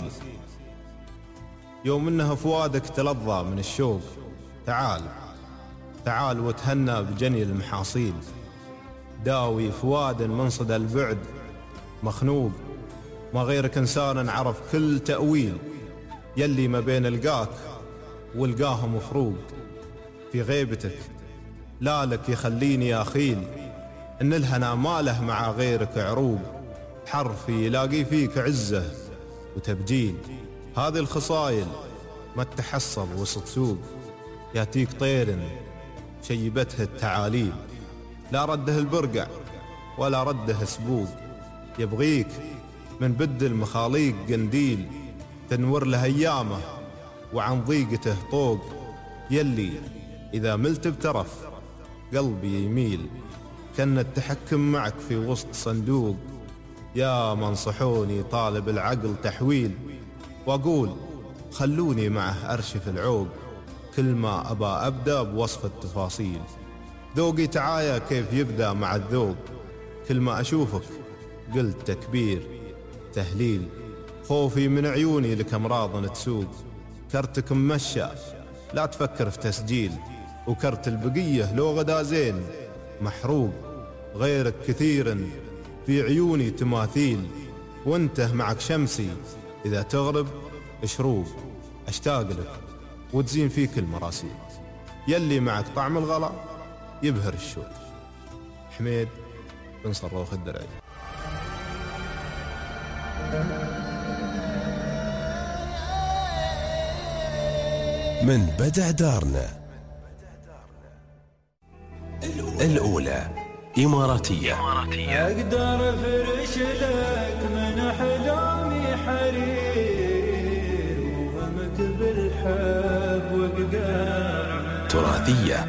يوم انها فؤادك تلظى من الشوق. تعال تعال وتهنى بجني المحاصيل داوي فؤاد من صدى البعد مخنوق ما غيرك انسان عرف كل تأويل يلي ما بين القاك والقاه مفروق في غيبتك لا لك يخليني أخيل إن الهنا ما له مع غيرك عروق حرفي يلاقي فيك عزة وتبجيل هذه الخصايل ما تحصل وسط سوق ياتيك طير شيبتها التعاليل لا رده البرقع ولا رده سبوق يبغيك من بد المخاليق قنديل تنور له أيامه وعن ضيقته طوق، يلي إذا ملت بترف قلبي يميل، كان التحكم معك في وسط صندوق. يا من صحوني طالب العقل تحويل، وأقول خلوني معه أرشف العوق، كل ما أبا أبدأ بوصف التفاصيل، ذوقي تعايا كيف يبدأ مع الذوق، كل ما أشوفك قلت تكبير تهليل، خوفي من عيوني لك أمراض تسوق، كرتك ممشى لا تفكر في تسجيل، وكرت البقية لو غدا زين محروق، غيرك كثير في عيوني تماثيل، وانته معك شمسي إذا تغرب اشروق، أشتاق لك وتزين فيك المراسيل، يلي معك طعم الغلا يبهر الشوق. حميد بن صروخ الدرعي. من بدع دارنا الأولى إماراتية. أقدر أفرش لك من أحلامي حرير، وهمك بالحب وقدار. تراثية.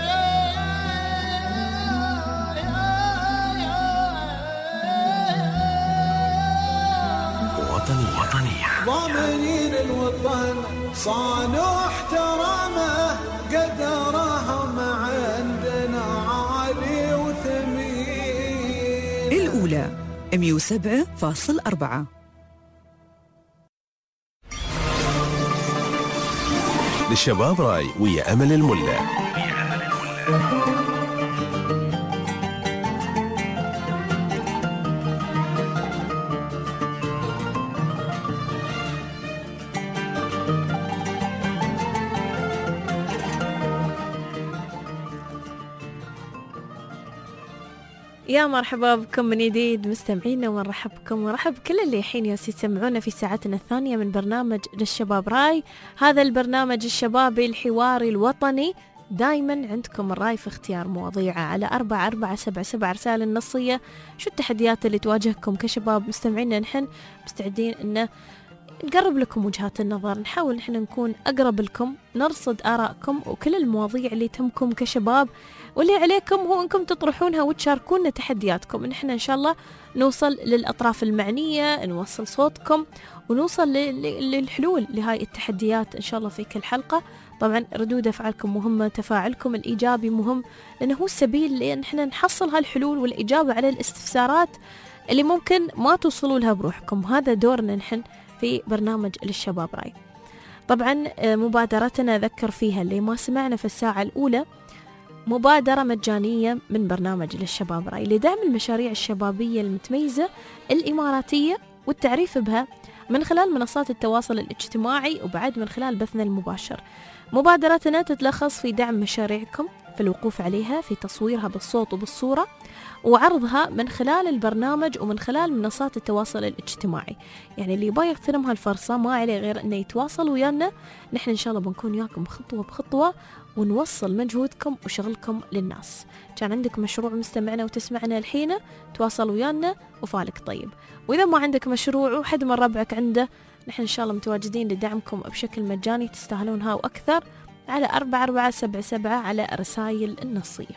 وطنية. وطنية. ضامنين الوطن صانوا احترامه، قدرهم عندنا عالي وثمين. الأولى مية وسبعة فاصلة أربعة. للشباب راي ويا أمل الملا. يا مرحبا بكم من جديد مستمعينا، ونرحب بكم ونرحب بكل اللي الحين يسمعونا في ساعتنا الثانية من برنامج للشباب راي. هذا البرنامج الشبابي الحواري الوطني، دايما عندكم الراي في اختيار مواضيعه على أربعة أربعة سبعة سبعة رسالة النصية. شو التحديات اللي تواجهكم كشباب؟ مستمعينا نحن مستعدين انه نقرب لكم وجهات النظر، نحاول نحن نكون أقرب لكم، نرصد آراءكم وكل المواضيع اللي تهمكم كشباب، واللي عليكم هو أنكم تطرحونها وتشاركونا تحدياتكم. نحن إن شاء الله نوصل للأطراف المعنية، نوصل صوتكم ونوصل للحلول لهاي التحديات إن شاء الله في كل حلقة. طبعا ردود أفعالكم مهمة، تفاعلكم الإيجابي مهم، لأنه هو السبيل لأن نحن نحصل هالحلول والإجابة على الاستفسارات اللي ممكن ما توصلوا لها بروحكم. هذا دورنا نحن في برنامج للشباب راي. طبعا مبادرتنا أذكر فيها اللي ما سمعنا في الساعة الأولى، مبادرة مجانية من برنامج للشباب راي لدعم المشاريع الشبابية المتميزة الإماراتية والتعريف بها من خلال منصات التواصل الاجتماعي وبعد من خلال بثنا المباشر. مبادرتنا تتلخص في دعم مشاريعكم، في الوقوف عليها، في تصويرها بالصوت وبالصورة وعرضها من خلال البرنامج ومن خلال منصات التواصل الاجتماعي. يعني اللي يبغى يغتنم هالفرصة ما عليه غير انه يتواصل ويانا، نحن ان شاء الله بنكون وياكم خطوة بخطوة ونوصل مجهودكم وشغلكم للناس. كان عندك مشروع مستمعنا وتسمعنا الحين، تواصل ويانا وفالك طيب. وإذا ما عندك مشروع وحد من ربعك عنده، نحن إن شاء الله متواجدين لدعمكم بشكل مجاني، تستاهلونها وأكثر، على أربعة أربعة سبعة سبعة على رسائل النصية.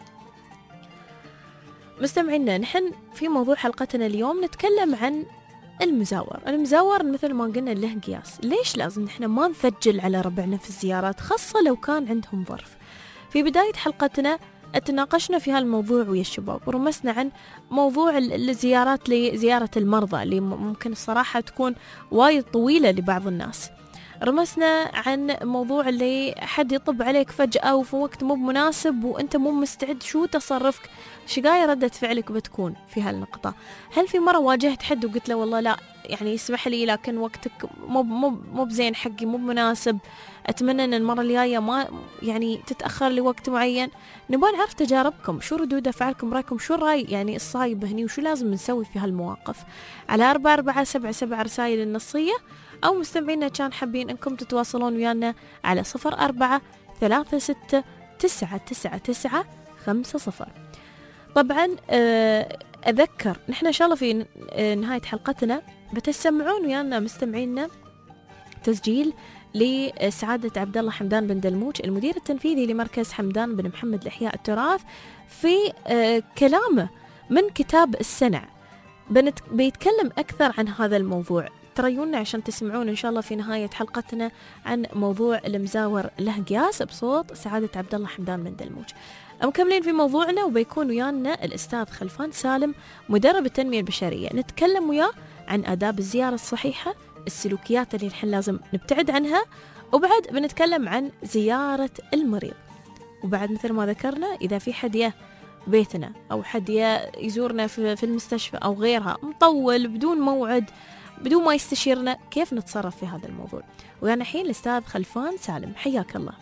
مستمعينا نحن في موضوع حلقتنا اليوم نتكلم عن المزاور. المزاور مثل ما قلنا له قياس، ليش لازم نحن ما نثجل على ربعنا في الزيارات خاصة لو كان عندهم ظرف؟ في بداية حلقتنا تناقشنا في هالموضوع ويا الشباب، ورمسنا عن موضوع الزيارات لزيارة المرضى اللي ممكن الصراحة تكون وايد طويلة لبعض الناس. رمسنا عن موضوع اللي حد يطب عليك فجأة وفي وقت مو مناسب وانت مو مستعد، شو تصرفك؟ شقاية ردة فعلك بتكون في هالنقطة؟ هل في مرة واجهت حد وقلت له والله لا يعني يسمح لي لكن وقتك مو مو مو بزين حقي، مو مناسب، اتمنى ان المرة الجاية ما يعني تتأخر لوقت معين؟ نبغى نعرف تجاربكم، شو ردود افعالكم، رايكم شو الراي يعني الصايب هني، وشو لازم نسوي في هالمواقف؟ على أربعة أربعة سبعة سبعة رسائل النصية، أو مستمعينا كان حابين أنكم تتواصلون ويانا على صفر أربعة ثلاثة ستة تسعة تسعة تسعة خمسة صفر. طبعا أذكر نحن إن شاء الله في نهاية حلقتنا بتسمعون ويانا مستمعينا تسجيل لسعادة عبد الله حمدان بن دلموج المدير التنفيذي لمركز حمدان بن محمد لإحياء التراث في كلامه من كتاب السنع. بيتكلم أكثر عن هذا الموضوع. تريونا عشان تسمعون إن شاء الله في نهاية حلقتنا عن موضوع المزاور له قياس بصوت سعادة عبد الله حمدان بن دلموج. مكملين في موضوعنا وبيكون ويانا الأستاذ خلفان سالم مدرب التنمية البشرية. نتكلم وياه عن آداب الزيارة الصحيحة، السلوكيات اللي نحن لازم نبتعد عنها، وبعد بنتكلم عن زيارة المريض. وبعد مثل ما ذكرنا إذا في حد يه بيتنا أو حد يزورنا في المستشفى أو غيرها مطول بدون موعد بدون ما يستشيرنا، كيف نتصرف في هذا الموضوع؟ وأنا الحين الأستاذ خلفان سالم، حياك الله.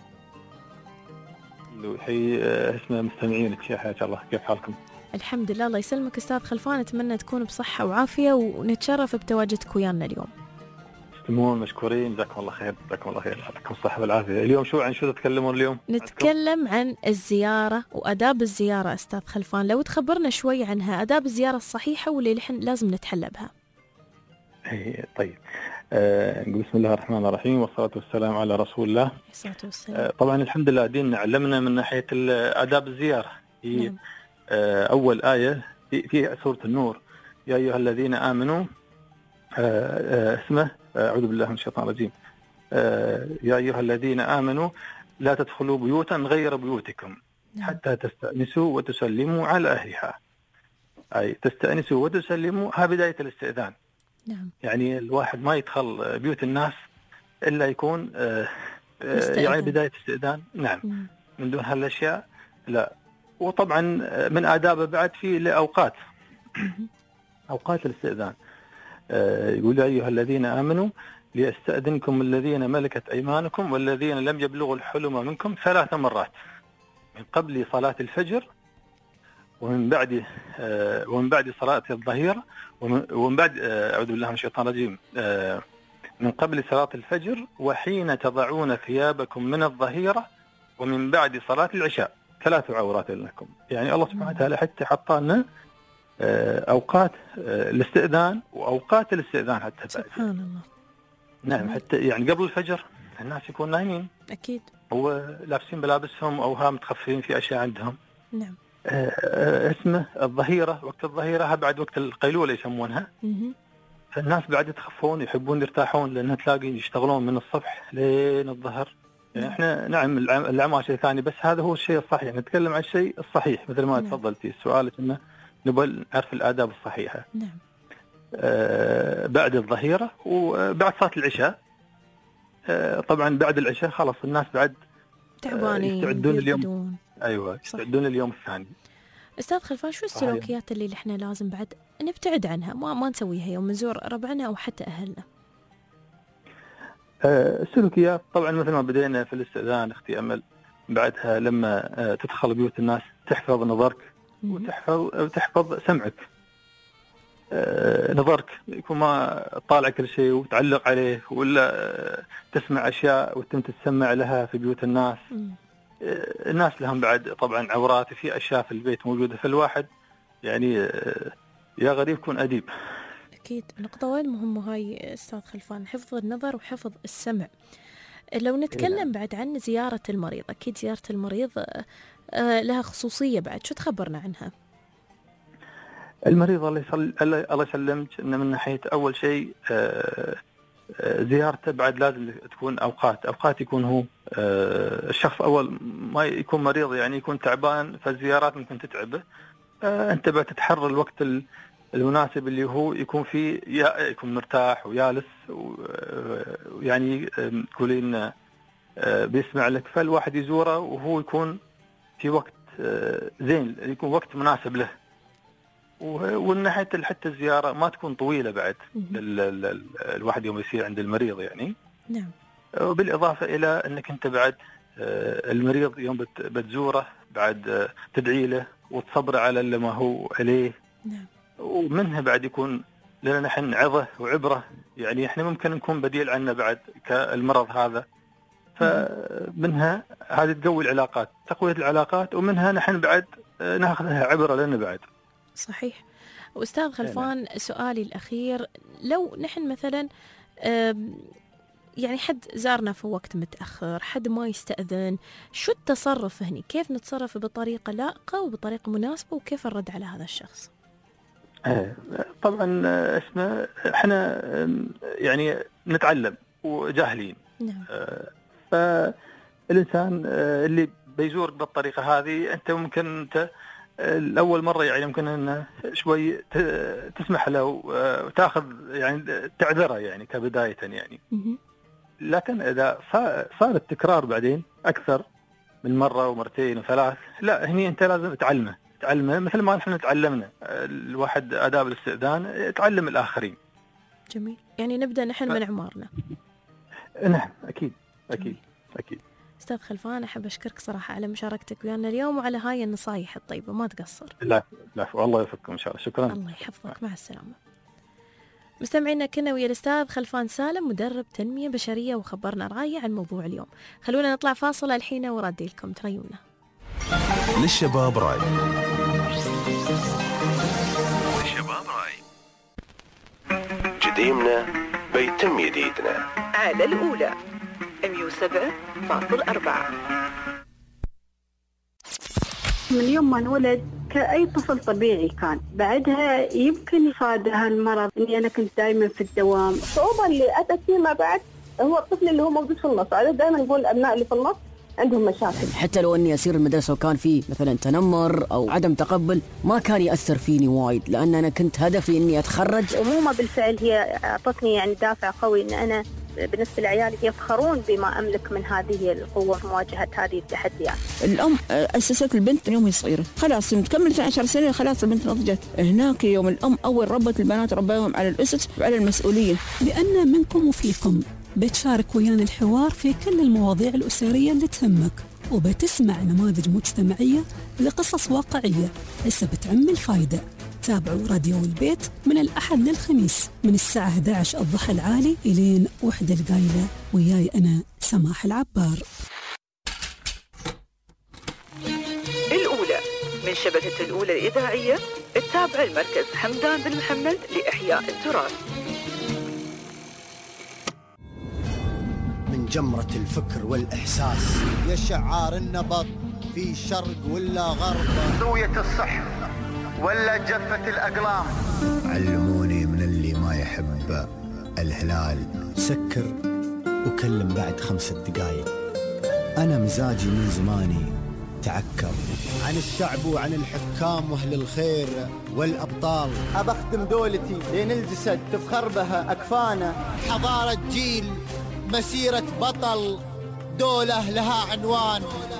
حي اسمه مستمعينك يا حياك الله، كيف حالكم؟ الحمد لله، الله يسلمك أستاذ خلفان، أتمنى تكون بصحة وعافية ونتشرف بتواجدك ويانا اليوم. تمون، مشكورين، جزاكم الله خير، جزاكم الله خير، يعطيكم الصحة والعافية. اليوم شو عن شو تتكلمون اليوم؟ نتكلم عن الزيارة وآداب الزيارة أستاذ خلفان، لو تخبرنا شوي عنها، آداب الزيارة الصحيحة واللي نحن لازم نتحلى بها. طيب، آه بسم الله الرحمن الرحيم والصلاة والسلام على رسول الله. الصلاة والسلام. آه طبعا الحمد لله ديننا علمنا من ناحية آداب الزيارة. هي نعم. آه أول آية في, في سورة النور، يا أيها الذين آمنوا آه آه اسمه أعوذ بالله من الشيطان الرجيم، آه يا أيها الذين آمنوا لا تدخلوا بيوتا غير بيوتكم نعم. حتى تستأنسوا وتسلموا على أهلها. أي تستأنسوا وتسلموا، ها بداية الاستئذان. نعم. يعني الواحد ما يدخل بيوت الناس إلا يكون آه يعني بداية استئذان. نعم. مم. من دون هالأشياء لا. وطبعا من آدابه بعد في لأوقات أوقات الاستئذان. آه يقول يا أيها الذين آمنوا ليستأذنكم الذين ملكت أيمانكم والذين لم يبلغوا الحلم منكم ثلاث مرات من قبل صلاة الفجر ومن بعد آه ومن بعد صلاة الظهيرة ومن, ومن بعد آه أعوذ بالله من الشيطان الرجيم آه من قبل صلاة الفجر وحين تضعون ثيابكم من الظهيرة ومن بعد صلاة العشاء ثلاث عورات لكم. يعني الله سبحانه وتعالى حتى حط لنا آه أوقات آه الاستئذان وأوقات الاستئذان حتى سبحان الله. نعم، حتى يعني قبل الفجر الناس يكون نايمين أكيد، هو لابسين ملابسهم أو ها متخففين في أشياء عندهم. نعم. آه اسمه الظهيرة، وقت الظهيرة بعد وقت القيلولة يسمونها. مم. فالناس بعد يتخفون يحبون يرتاحون لأنها تلاقي يشتغلون من الصبح لين الظهر. يعني احنا نعم العمى شيء ثاني، بس هذا هو الشيء الصحيح، يعني نتكلم عن الشيء الصحيح مثل ما تفضلتي السؤال إنه نبغى نعرف الآداب الصحيحة. نعم. آه بعد الظهيرة وبعد صلاة العشاء. آه طبعا بعد العشاء خلاص الناس بعد تعبانين آه يستعدون اليوم. يبدون. أيوة يستعدون اليوم الثاني. أستاذ خلفان، شو السلوكيات اللي احنا لازم بعد نبتعد عنها ما ما نسويها يوم نزور ربعنا أو حتى أهلنا؟ آه السلوكيات طبعا مثل ما بدينا في الاستئذان اختي أمل، بعدها لما آه تدخل بيوت الناس تحفظ نظرك وتحفظ وتحفظ سمعك. آه نظرك يكون ما طالع كل شيء وتعلق عليه ولا آه تسمع أشياء وتم تسمع لها في بيوت الناس. م. آه الناس لهم بعد طبعا عورات، في أشياء في البيت موجودة، في الواحد يعني آه يا غريب كون أديب. أكيد، نقطة وايد مهمة هاي أستاذ خلفان، حفظ النظر وحفظ السمع. لو نتكلم بعد عن زيارة المريض، أكيد زيارة المريض آه لها خصوصية بعد، شو تخبرنا عنها؟ المريض الله يسلم الله يسلمك إن من ناحية أول شيء آه آه زيارته بعد لازم تكون أوقات أوقات يكون هو آه الشخص أول ما يكون مريض يعني يكون تعبان، فالزيارات ممكن تتعبه. آه أنت بعد تتحرر الوقت المناسب اللي هو يكون فيه يكون مرتاح ويالس ويعني تقولين بيسمع لك، فالواحد يزوره وهو يكون في وقت زين، يكون وقت مناسب له. ومن ناحية حتى الزيارة ما تكون طويلة بعد الواحد يوم يصير عند المريض يعني. نعم. وبالإضافة إلى أنك أنت بعد المريض يوم بتزوره بعد تدعي له وتصبر على اللي ما هو عليه. نعم. ومنها بعد يكون لنا نحن عظة وعبرة، يعني احنا ممكن نكون بديل عنه بعد كالمرض هذا. فمنها هذه تقوي العلاقات، تقوية العلاقات، ومنها نحن بعد ناخذها عبرة لنا بعد. صحيح. وأستاذ خلفان، سؤالي الأخير، لو نحن مثلا يعني حد زارنا في وقت متأخر، حد ما يستأذن، شو التصرف هني؟ كيف نتصرف بطريقة لائقة وبطريقة مناسبة، وكيف نرد على هذا الشخص؟ طبعا اسمه احنا يعني نتعلم وجاهلين. نعم. فالإنسان اللي بيزورك بالطريقة هذه، أنت ممكن أنت الأول مرة يعني ممكن أن شوي تسمح له وتأخذ يعني تعذره يعني كبداية يعني. لكن إذا صار التكرار بعدين أكثر من مرة ومرتين وثلاث، لا، هني أنت لازم تعلمه تعلمه مثل ما نحن تعلمنا الواحد آداب الاستئذان، تعلم الآخرين. جميل. يعني نبدأ نحن من عمارنا. نعم، أكيد أكيد أكيد. أستاذ خلفان، أحب أشكرك صراحة على مشاركتك ويانا اليوم وعلى هاي النصايح الطيبة، ما تقصر. لا لا، والله يوفقكم إن شاء الله. شكرا. الله يحفظك. مع السلامة. مستمعينا، كنا ويا الأستاذ خلفان سالم، مدرب تنمية بشرية، وخبرنا رأيه عن موضوع اليوم. خلونا نطلع فاصل الحين ورادي لكم تريونا. للشباب راي. للشباب راي. جديمنا بيتم جديدنا. على الأولى مية وسبعة فاصل أربعة. من يوم ما انولد كأي طفل طبيعي كان، بعدها يمكن يصادها المرض. إني أنا كنت دائما في الدوام. الصعوبة اللي أتت فيه ما بعد هو الطفل اللي هو موجود في النص. أنا دائما نقول الأبناء اللي في النص عندهم مشاكل. حتى لو أني أسير المدرسة وكان فيه مثلا تنمر أو عدم تقبل، ما كان يأثر فيني وايد، لأن أنا كنت هدفي إني أتخرج. أمومة بالفعل هي أعطتني يعني دافع قوي إن أنا بالنسبة لعيالي يفخرون بما أملك من هذه القوة في مواجهة هذه التحديات. الأم أسست البنت يوم صغيرة، خلاص تكمل اثنتي عشرة سنة، خلاص البنت نضجت. هناك يوم الأم أول ربت البنات، رباهم على الأسس وعلى المسؤولية. لأن منكم وفيكم بتشارك ويانا الحوار في كل المواضيع الأسرية اللي تهمك، وبتسمع نماذج مجتمعية لقصص واقعية هسه بتعم الفايدة. تابعوا راديو البيت من الأحد للخميس من الساعة إحدى عشر الضحى العالي إلين وحدة القايلة، وياي أنا سماح العبار. الأولى من شبكة الأولى الإذاعية، التابعة المركز حمدان بن محمد لإحياء التراث. من جمرة الفكر والإحساس يا شعار النبض في شرق ولا غرب، زاوية الصح ولا جفة الأقلام. علموني من اللي ما يحب الهلال سكر وكلم بعد خمس دقايق. أنا مزاجي من زماني تعكر عن الشعب وعن الحكام وأهل الخير والأبطال. أبخدم دولتي لين الجسد تفخر بها أكفانا. حضارة جيل، مسيرة بطل، دولة لها عنوان.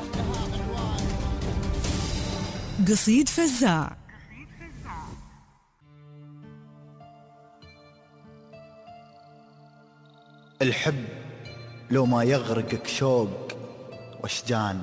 قصيد فزاع. الحب لو ما يغرقك شوق واشجان،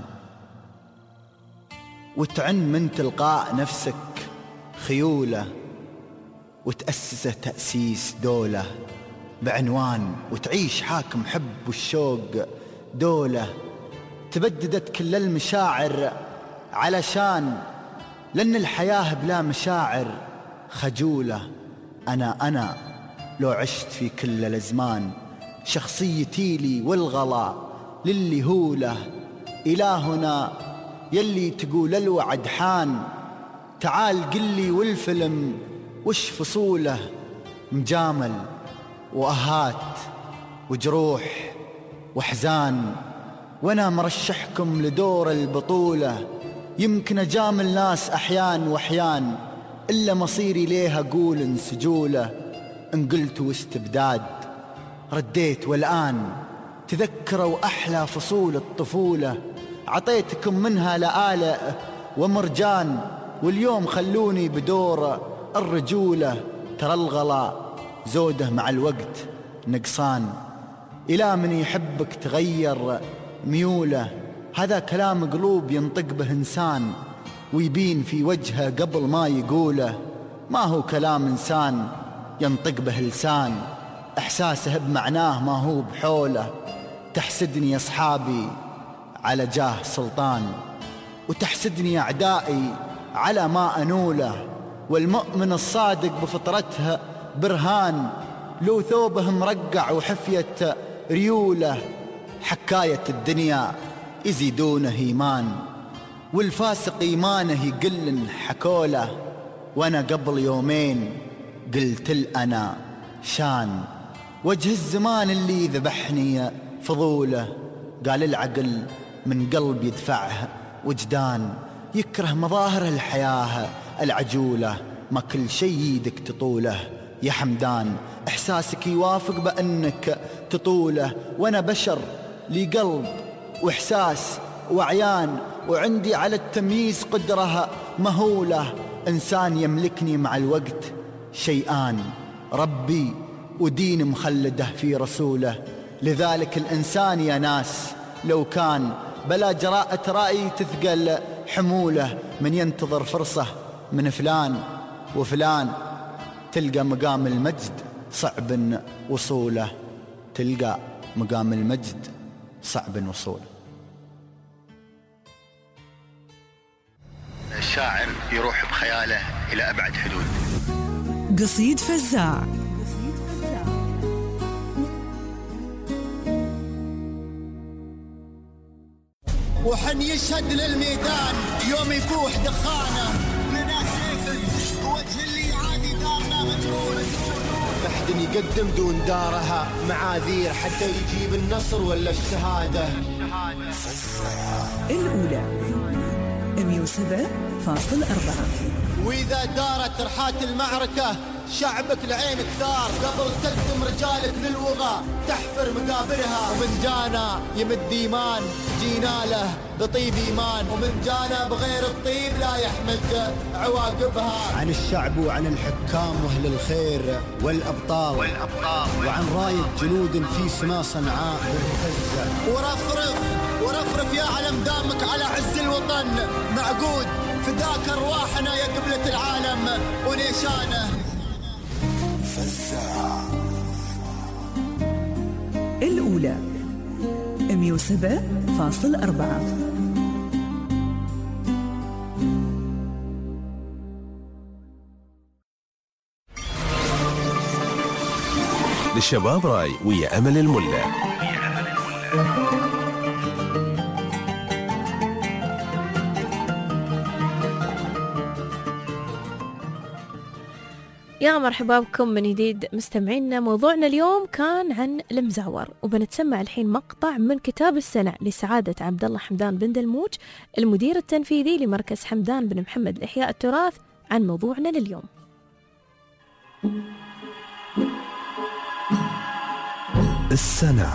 وتعن من تلقاء نفسك خيولة، وتأسس تأسيس دولة بعنوان، وتعيش حاكم حب والشوق دولة. تبددت كل المشاعر علشان، لأن الحياة بلا مشاعر خجولة. أنا أنا لو عشت في كل الأزمان، شخصيتي لي والغلا للي هو له. إلهنا يلي تقول الوعد حان، تعال قلي والفيلم وش فصوله. مجامل وأهات وجروح وحزان، وانا مرشحكم لدور البطولة. يمكن اجامل ناس احيان واحيان، الا مصيري ليها قول انسجوله. ان قلتوا استبداد رديت، والآن تذكروا أحلى فصول الطفولة. عطيتكم منها لآلئ ومرجان، واليوم خلوني بدور الرجولة. ترى الغلا زوده مع الوقت نقصان، إلى من يحبك تغير ميوله. هذا كلام قلوب ينطق به إنسان، ويبين في وجهه قبل ما يقوله. ما هو كلام إنسان ينطق به لسان، إحساسه بمعناه ما هو بحوله. تحسدني أصحابي على جاه سلطان، وتحسدني أعدائي على ما أنوله. والمؤمن الصادق بفطرتها برهان، لو ثوبه مرقع وحفية ريوله حكاية الدنيا يزيدونه إيمان، والفاسق إيمانه يقل حكوله. وأنا قبل يومين قلت الأنا شان وجه الزمان اللي ذبحني فضوله، قال العقل من قلب يدفعه وجدان، يكره مظاهر الحياة العجولة، ما كل شي يدك تطوله يا حمدان، إحساسك يوافق بأنك تطوله. وأنا بشر لي قلب وإحساس وعيان، وعندي على التمييز قدرة مهولة، إنسان يملكني مع الوقت شيئان، ربي ودين مخلده في رسوله. لذلك الإنسان يا ناس لو كان بلا جراءة رأي تثقل حموله، من ينتظر فرصة من فلان وفلان تلقى مقام المجد صعب وصوله، تلقى مقام المجد صعب وصوله. الشاعر يروح بخياله إلى أبعد حدود. قصيد فزاع. وحن يشهد للميدان يوم يفوح دخانه، لنا سيف وجه اللي عادي دارنا مجهول، أحد يقدم دون دارها معاذير حتى يجيب النصر ولا الشهادة. الأولى مية وسبعة فاصلة أربعة. وإذا دارت رحات المعركة شعبك لعينك ثار، قبل تقدم رجالك للوغى تحفر مقابرها، ومن جانا يمد إيمان جينا له بطيب إيمان، ومن جانا بغير الطيب لا يحمد عواقبها. عن الشعب وعن الحكام وأهل الخير والأبطال, والأبطال وعن راية جنود في سما صنعاء والغزة، ورفرف ورفرف يا علم دامك على عز الوطن معقود، فداك أرواحنا يا قبلة العالم ونيشانه. فزاع. الأولى مية وسبعة فاصلة أربعة. للشباب راي ويا أمل الملا. يا مرحبا بكم من جديد مستمعينا. موضوعنا اليوم كان عن المزاور، وبنتسمع الحين مقطع من كتاب السنة لسعادة عبد الله حمدان بن دلموج المدير التنفيذي لمركز حمدان بن محمد لإحياء التراث عن موضوعنا لليوم. السنة.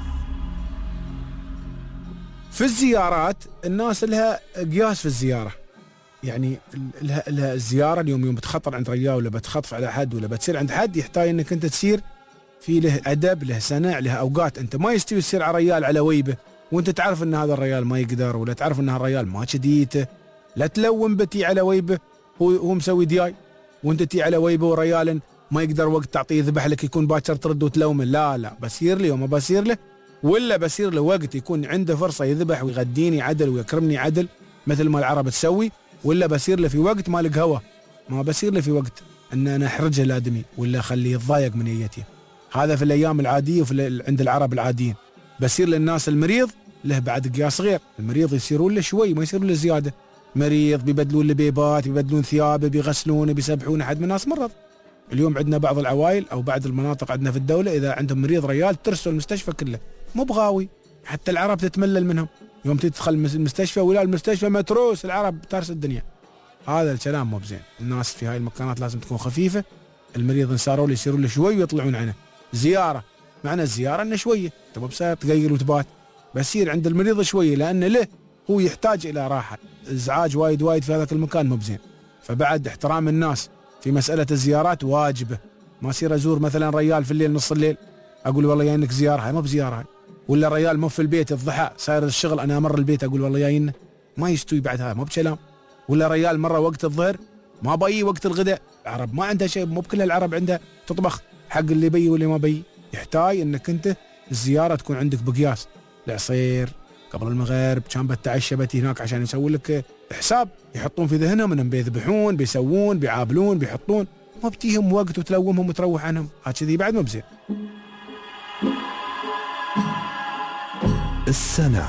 في الزيارات الناس لها قياس في الزيارة، يعني لها, لها الزيارة اليوم يوم بتخطر عند رجال ولا بتخطف على حد ولا بتصير عند حد، يحتاج انك انت تسير في له أدب، له سنع، له أوقات. انت ما يستوي تسير على رجال على ويبه وانت تعرف ان هذا الرجال ما يقدر، ولا تعرف ان هذا الرجال ما شديته، لا تلوم بتي على ويبه هو هو مسوي دياي وانت تي على ويبه ورجال ما يقدر وقت تعطيه يذبح لك يكون باكر ترد وتلومه. لا لا بسير له وما بسير له، ولا بسير له وقت يكون عنده فرصة يذبح ويغديني عدل ويكرمني عدل مثل ما العرب تسوي، ولا بسير له في وقت ما لك هوا، ما بسير له في وقت ان انا احرجه الادمي ولا اخليه يتضايق من ايتي. هذا في الايام العاديه وفي عند العرب العاديين. بسير للناس المريض له بعد قياس غير، المريض يصيرون له شوي ما يصيرون له زياده. مريض بيبدلون له بيبات، بيبدلون ثيابه، بيغسلونه، بيسبحون. احد من الناس مرض اليوم عندنا بعض العوائل او بعض المناطق عندنا في الدوله اذا عندهم مريض ريال ترسل المستشفى كله، مو بغاوي، حتى العرب تتملل منهم. يوم تدخل المستشفى ولا المستشفى متروس العرب تارس الدنيا. هذا الكلام مو بزين. الناس في هاي المكانات لازم تكون خفيفه. المريض انصاروا له يصيروا له شوي ويطلعون عنه. زياره معنى الزياره انه شويه تبغى بسير تغير وتبات، بسير عند المريض شويه لان له هو يحتاج الى راحه. ازعاج وايد وايد في هذاك المكان مو بزين. فبعد احترام الناس في مساله الزيارات واجبه. ما اصير ازور مثلا ريال في الليل نص الليل اقول والله جاينك زياره، هاي مو بزياره هاي. ولا ريال مو في البيت الضحى صاير الشغل انا امر البيت اقول والله جاينا، ما يستوي بعد هذا مو بكلام. ولا ريال مره وقت الظهر ما بي وقت الغداء، العرب ما عندها شيء، مو بكل العرب عندها تطبخ حق اللي بي واللي ما بي. يحتاج انك انت الزياره تكون عندك بقياس. العصير قبل المغرب كان بتعشى بتي هناك عشان يسوي لك حساب، يحطون في ذهنهم انهم بيذبحون بيسوون بيعابلون بيحطون، ما بتيهم وقت وتلومهم وتروح عنهم، هكذي بعد ما بزين. السنة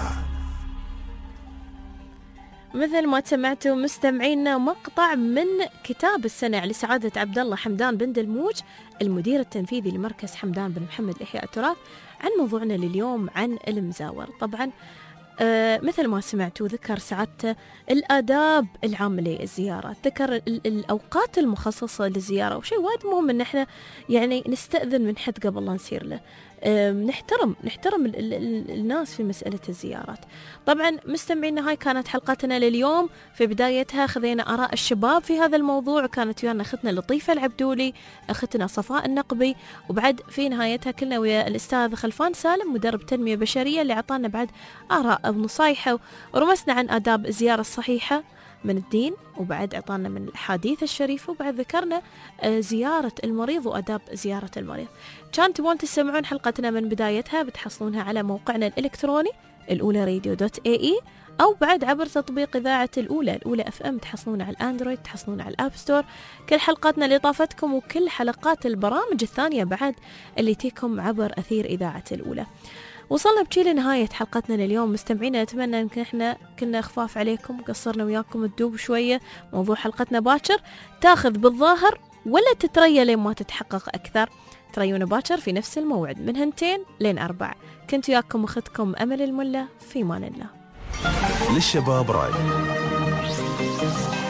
مثل ما سمعتوا مستمعينا مقطع من كتاب السنة لسعادة عبد الله حمدان بن دلموج المدير التنفيذي لمركز حمدان بن محمد لإحياء التراث عن موضوعنا لليوم عن المزاور. طبعا آه مثل ما سمعتوا ذكر سعادته الآداب العامة للزيارة، ذكر الأوقات المخصصة للزيارة، وشيء وايد مهم إن احنا يعني نستأذن من حد قبل لا نسير له، نحترم نحترم ال ال الناس في مسألة الزيارات. طبعا مستمعينا هاي كانت حلقتنا لليوم، في بدايتها خذينا آراء الشباب في هذا الموضوع، كانت ويانا أختنا لطيفة العبدولي، أختنا صفاء النقبي، وبعد في نهايتها كلنا ويا الأستاذ خلفان سالم مدرب تنمية بشرية اللي عطانا بعد آراء ونصايحه، ورمسنا عن آداب الزيارة الصحيحة من الدين، وبعد عطانا من الحديث الشريف، وبعد ذكرنا زيارة المريض وأداب زيارة المريض. كان تبون تسمعون حلقتنا من بدايتها بتحصلونها على موقعنا الإلكتروني الأولى راديو دوت اي اي، أو بعد عبر تطبيق إذاعة الأولى الأولى اف ام، تحصلون على الأندرويد، تحصلون على الأب ستور. كل حلقاتنا اللي طافتكم وكل حلقات البرامج الثانية بعد اللي تيكم عبر أثير إذاعة الأولى. وصلنا بشي لنهاية حلقتنا لليوم مستمعينا، أتمنى أن احنا كنا خفاف عليكم وقصرنا وياكم تدوب شوية. موضوع حلقتنا باكر تاخذ بالظاهر ولا تتريا لين ما تتحقق أكثر؟ تريونا باكر في نفس الموعد من هنتين لين أربع. كنت وياكم أختكم أمل الملا، في مان الله. للشباب راي.